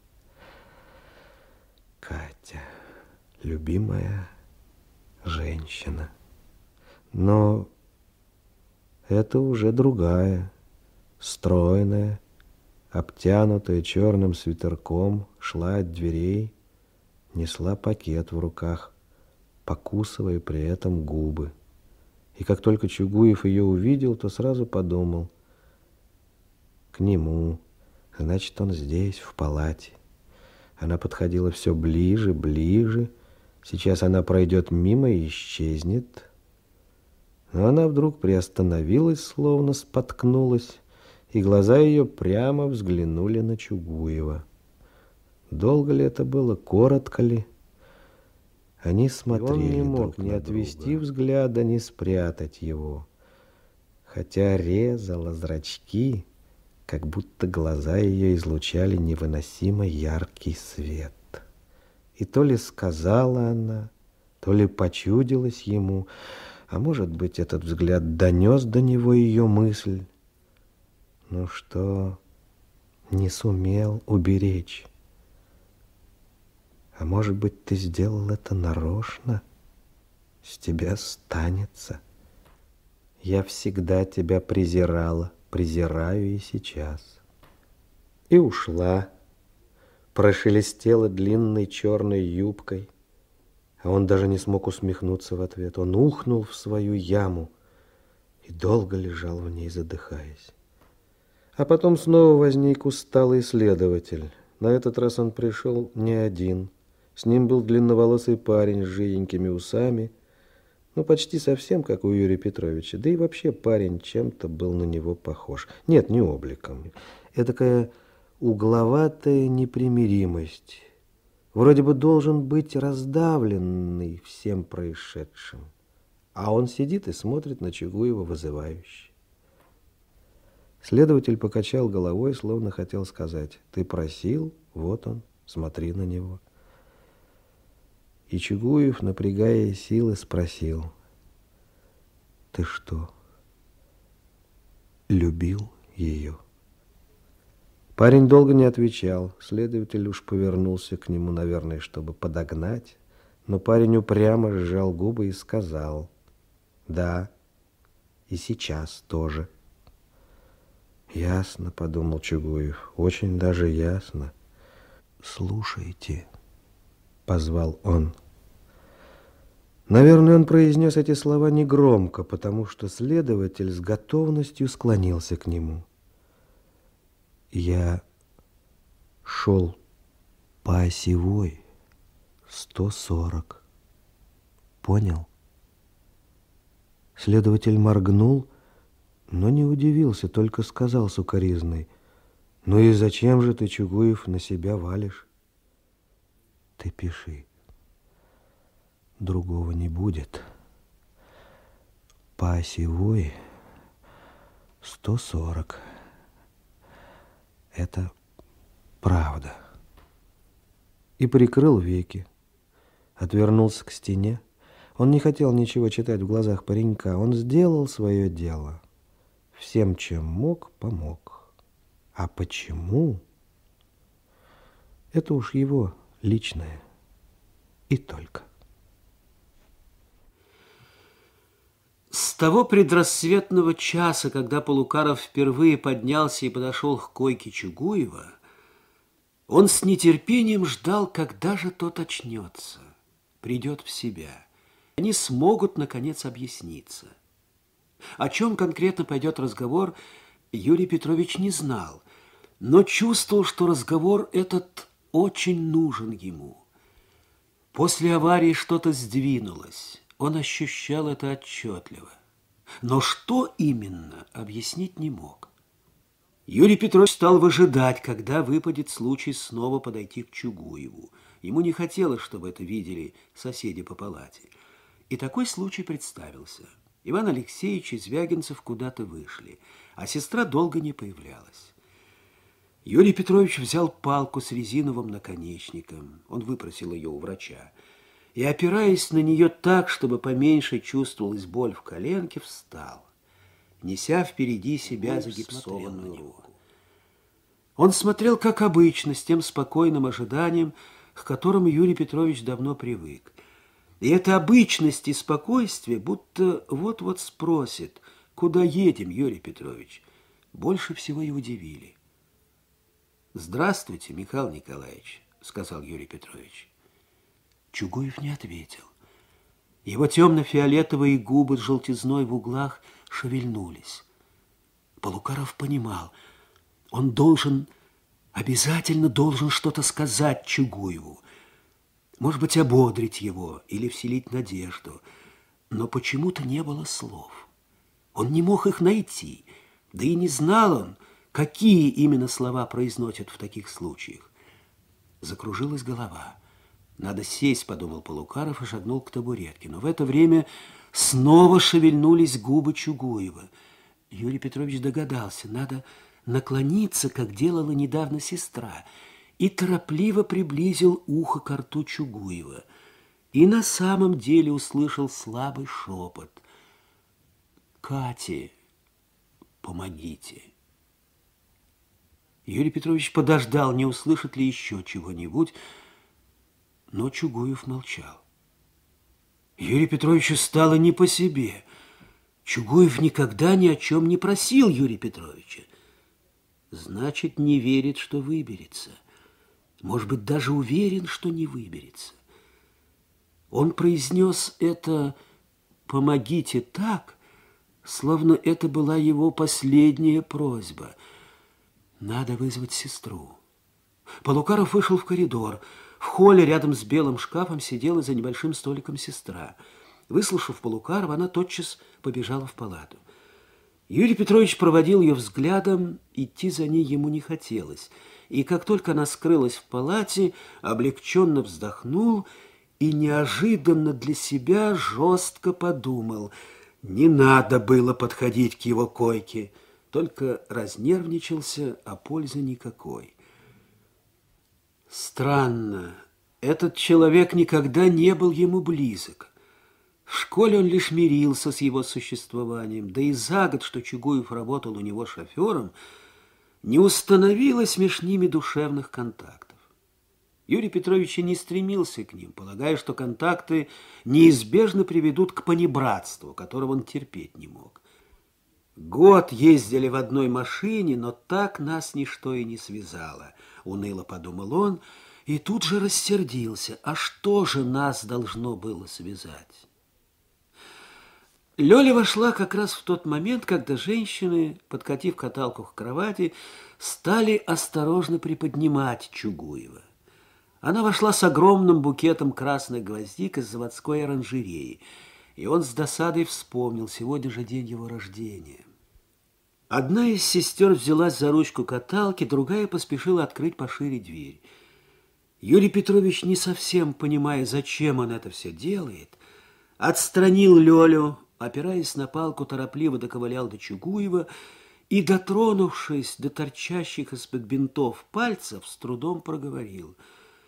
Катя, любимая женщина. Но это уже другая, стройная, обтянутая черным свитерком, шла от дверей, несла пакет в руках, покусывая при этом губы. И как только Чугуев ее увидел, то сразу подумал: к нему, значит, он здесь, в палате. Она подходила все ближе, ближе. Сейчас она пройдет мимо и исчезнет. Но она вдруг приостановилась, словно споткнулась, и глаза ее прямо взглянули на Чугуева. Долго ли это было, коротко ли? Они смотрели. Он не мог ни отвести взгляда, ни спрятать его, хотя резала зрачки, как будто глаза ее излучали невыносимо яркий свет. И то ли сказала она, то ли почудилась ему, а может быть, этот взгляд донес до него ее мысль. Ну что, не сумел уберечь? А может быть, ты сделал это нарочно? С тебя станется. Я всегда тебя презирала, презираю и сейчас. И ушла, прошелестела длинной черной юбкой, а он даже не смог усмехнуться в ответ. Он ухнул в свою яму и долго лежал в ней, задыхаясь. А потом снова возник усталый следователь. На этот раз он пришел не один. С ним был длинноволосый парень с жиденькими усами, ну, почти совсем, как у Юрия Петровича. Да и вообще парень чем-то был на него похож. Нет, не обликом. Эдакая угловатая непримиримость. Вроде бы должен быть раздавленный всем происшедшим. А он сидит и смотрит на Чугуева вызывающе. Следователь покачал головой, словно хотел сказать: ты просил, вот он, смотри на него. И Чугуев, напрягая силы, спросил: ты что, любил ее? Парень долго не отвечал. Следователь уж повернулся к нему, наверное, чтобы подогнать, но парень упрямо сжал губы и сказал: да, и сейчас тоже. Ясно, подумал Чугуев, очень даже ясно. Слушайте, позвал он. Наверное, он произнес эти слова негромко, потому что следователь с готовностью склонился к нему. Я шел по осевой сто сорок. Понял? Следователь моргнул, но не удивился, только сказал с укоризной: ну и зачем же ты, Чугуев, на себя валишь? Ты пиши. Другого не будет. По осевой сто сорок. Это правда. И прикрыл веки. Отвернулся к стене. Он не хотел ничего читать в глазах паренька. Он сделал свое дело. Всем, чем мог, помог. А почему? Это уж его личное. И только. С того предрассветного часа, когда Полукаров впервые поднялся и подошел к койке Чугуева, он с нетерпением ждал, когда же тот очнется, придет в себя. Они смогут, наконец, объясниться. О чем конкретно пойдет разговор, Юрий Петрович не знал, но чувствовал, что разговор этот очень нужен ему. После аварии что-то сдвинулось. Он ощущал это отчетливо. Но что именно, объяснить не мог. Юрий Петрович стал выжидать, когда выпадет случай снова подойти к Чугуеву. Ему не хотелось, чтобы это видели соседи по палате. И такой случай представился. Иван Алексеевич и Звягинцев куда-то вышли, а сестра долго не появлялась. Юрий Петрович взял палку с резиновым наконечником. Он выпросил ее у врача. И, опираясь на нее так, чтобы поменьше чувствовалась боль в коленке, встал, неся впереди себя загипсованную руку. Он смотрел, как обычно, с тем спокойным ожиданием, к которому Юрий Петрович давно привык. И эта обычность и спокойствие будто вот-вот спросит: куда едем, Юрий Петрович? Больше всего и удивили. «Здравствуйте, Михаил Николаевич», — сказал Юрий Петрович. Чугуев не ответил. Его темно-фиолетовые губы с желтизной в углах шевельнулись. Полукаров понимал, он должен, обязательно должен что-то сказать Чугуеву. Может быть, ободрить его или вселить надежду. Но почему-то не было слов. Он не мог их найти, да и не знал он, какие именно слова произносят в таких случаях. Закружилась голова. «Надо сесть», — подумал Полукаров и шагнул к табуретке. Но в это время снова шевельнулись губы Чугуева. Юрий Петрович догадался, надо наклониться, как делала недавно сестра, и торопливо приблизил ухо к рту Чугуева. И на самом деле услышал слабый шепот. «Кате, помогите». Юрий Петрович подождал, не услышит ли еще чего-нибудь, но Чугуев молчал. Юрию Петровичу стало не по себе. Чугуев никогда ни о чем не просил Юрия Петровича. Значит, не верит, что выберется. Может быть, даже уверен, что не выберется. Он произнес это «помогите» так, словно это была его последняя просьба. Надо вызвать сестру. Полукаров вышел в коридор. В холле рядом с белым шкафом сидела за небольшим столиком сестра. Выслушав Полукарова, она тотчас побежала в палату. Юрий Петрович проводил ее взглядом, идти за ней ему не хотелось. И как только она скрылась в палате, облегченно вздохнул и неожиданно для себя жестко подумал. Не надо было подходить к его койке, только разнервничался, а пользы никакой. Странно, этот человек никогда не был ему близок. В школе он лишь мирился с его существованием, да и за год, что Чугуев работал у него шофером, не установилось между ними душевных контактов. Юрий Петрович и не стремился к ним, полагая, что контакты неизбежно приведут к понебратству, которого он терпеть не мог. Год ездили в одной машине, но так нас ничто и не связало, уныло подумал он, и тут же рассердился. А что же нас должно было связать? Лёля вошла как раз в тот момент, когда женщины, подкатив каталку к кровати, стали осторожно приподнимать Чугуева. Она вошла с огромным букетом красных гвоздик из заводской оранжереи, и он с досадой вспомнил, сегодня же день его рождения. Одна из сестер взялась за ручку каталки, другая поспешила открыть пошире дверь. Юрий Петрович, не совсем понимая, зачем он это все делает, отстранил Лёлю, опираясь на палку, торопливо доковылял до Чугуева и, дотронувшись до торчащих из-под бинтов пальцев, с трудом проговорил: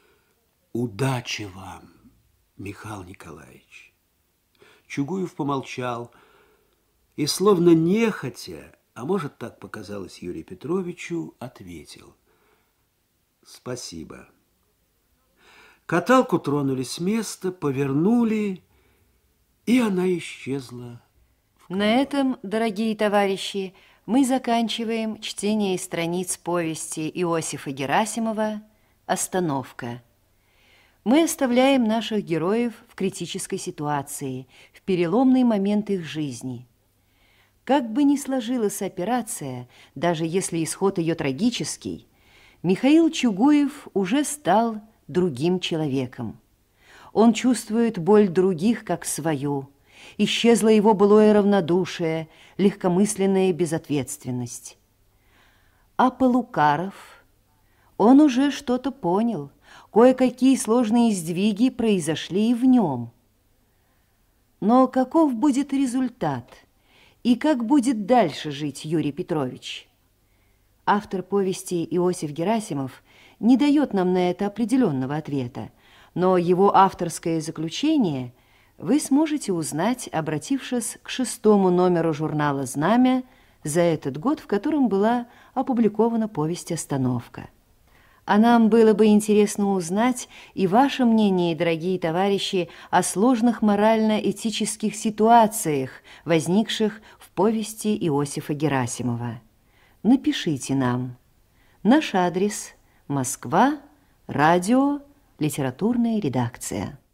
«Удачи вам, Михаил Николаевич». Чугуев помолчал и, словно нехотя, а может, так показалось Юрию Петровичу, ответил: «Спасибо». Каталку тронули с места, повернули, и она исчезла. На этом, дорогие товарищи, мы заканчиваем чтение страниц повести Иосифа Герасимова «Остановка». Мы оставляем наших героев в критической ситуации, в переломный момент их жизни. Как бы ни сложилась операция, даже если исход ее трагический, Михаил Чугуев уже стал другим человеком. Он чувствует боль других как свою. Исчезло его былое равнодушие, легкомысленная безответственность. А Полукаров, он уже что-то понял, кое-какие сложные сдвиги произошли и в нем. Но каков будет результат? И как будет дальше жить Юрий Петрович? Автор повести Иосиф Герасимов не дает нам на это определенного ответа, но его авторское заключение вы сможете узнать, обратившись к шестому номеру журнала «Знамя» за этот год, в котором была опубликована повесть «Остановка». А нам было бы интересно узнать и ваше мнение, дорогие товарищи, о сложных морально-этических ситуациях, возникших в повести Иосифа Герасимова. Напишите нам. Наш адрес – Москва, радио, литературная редакция.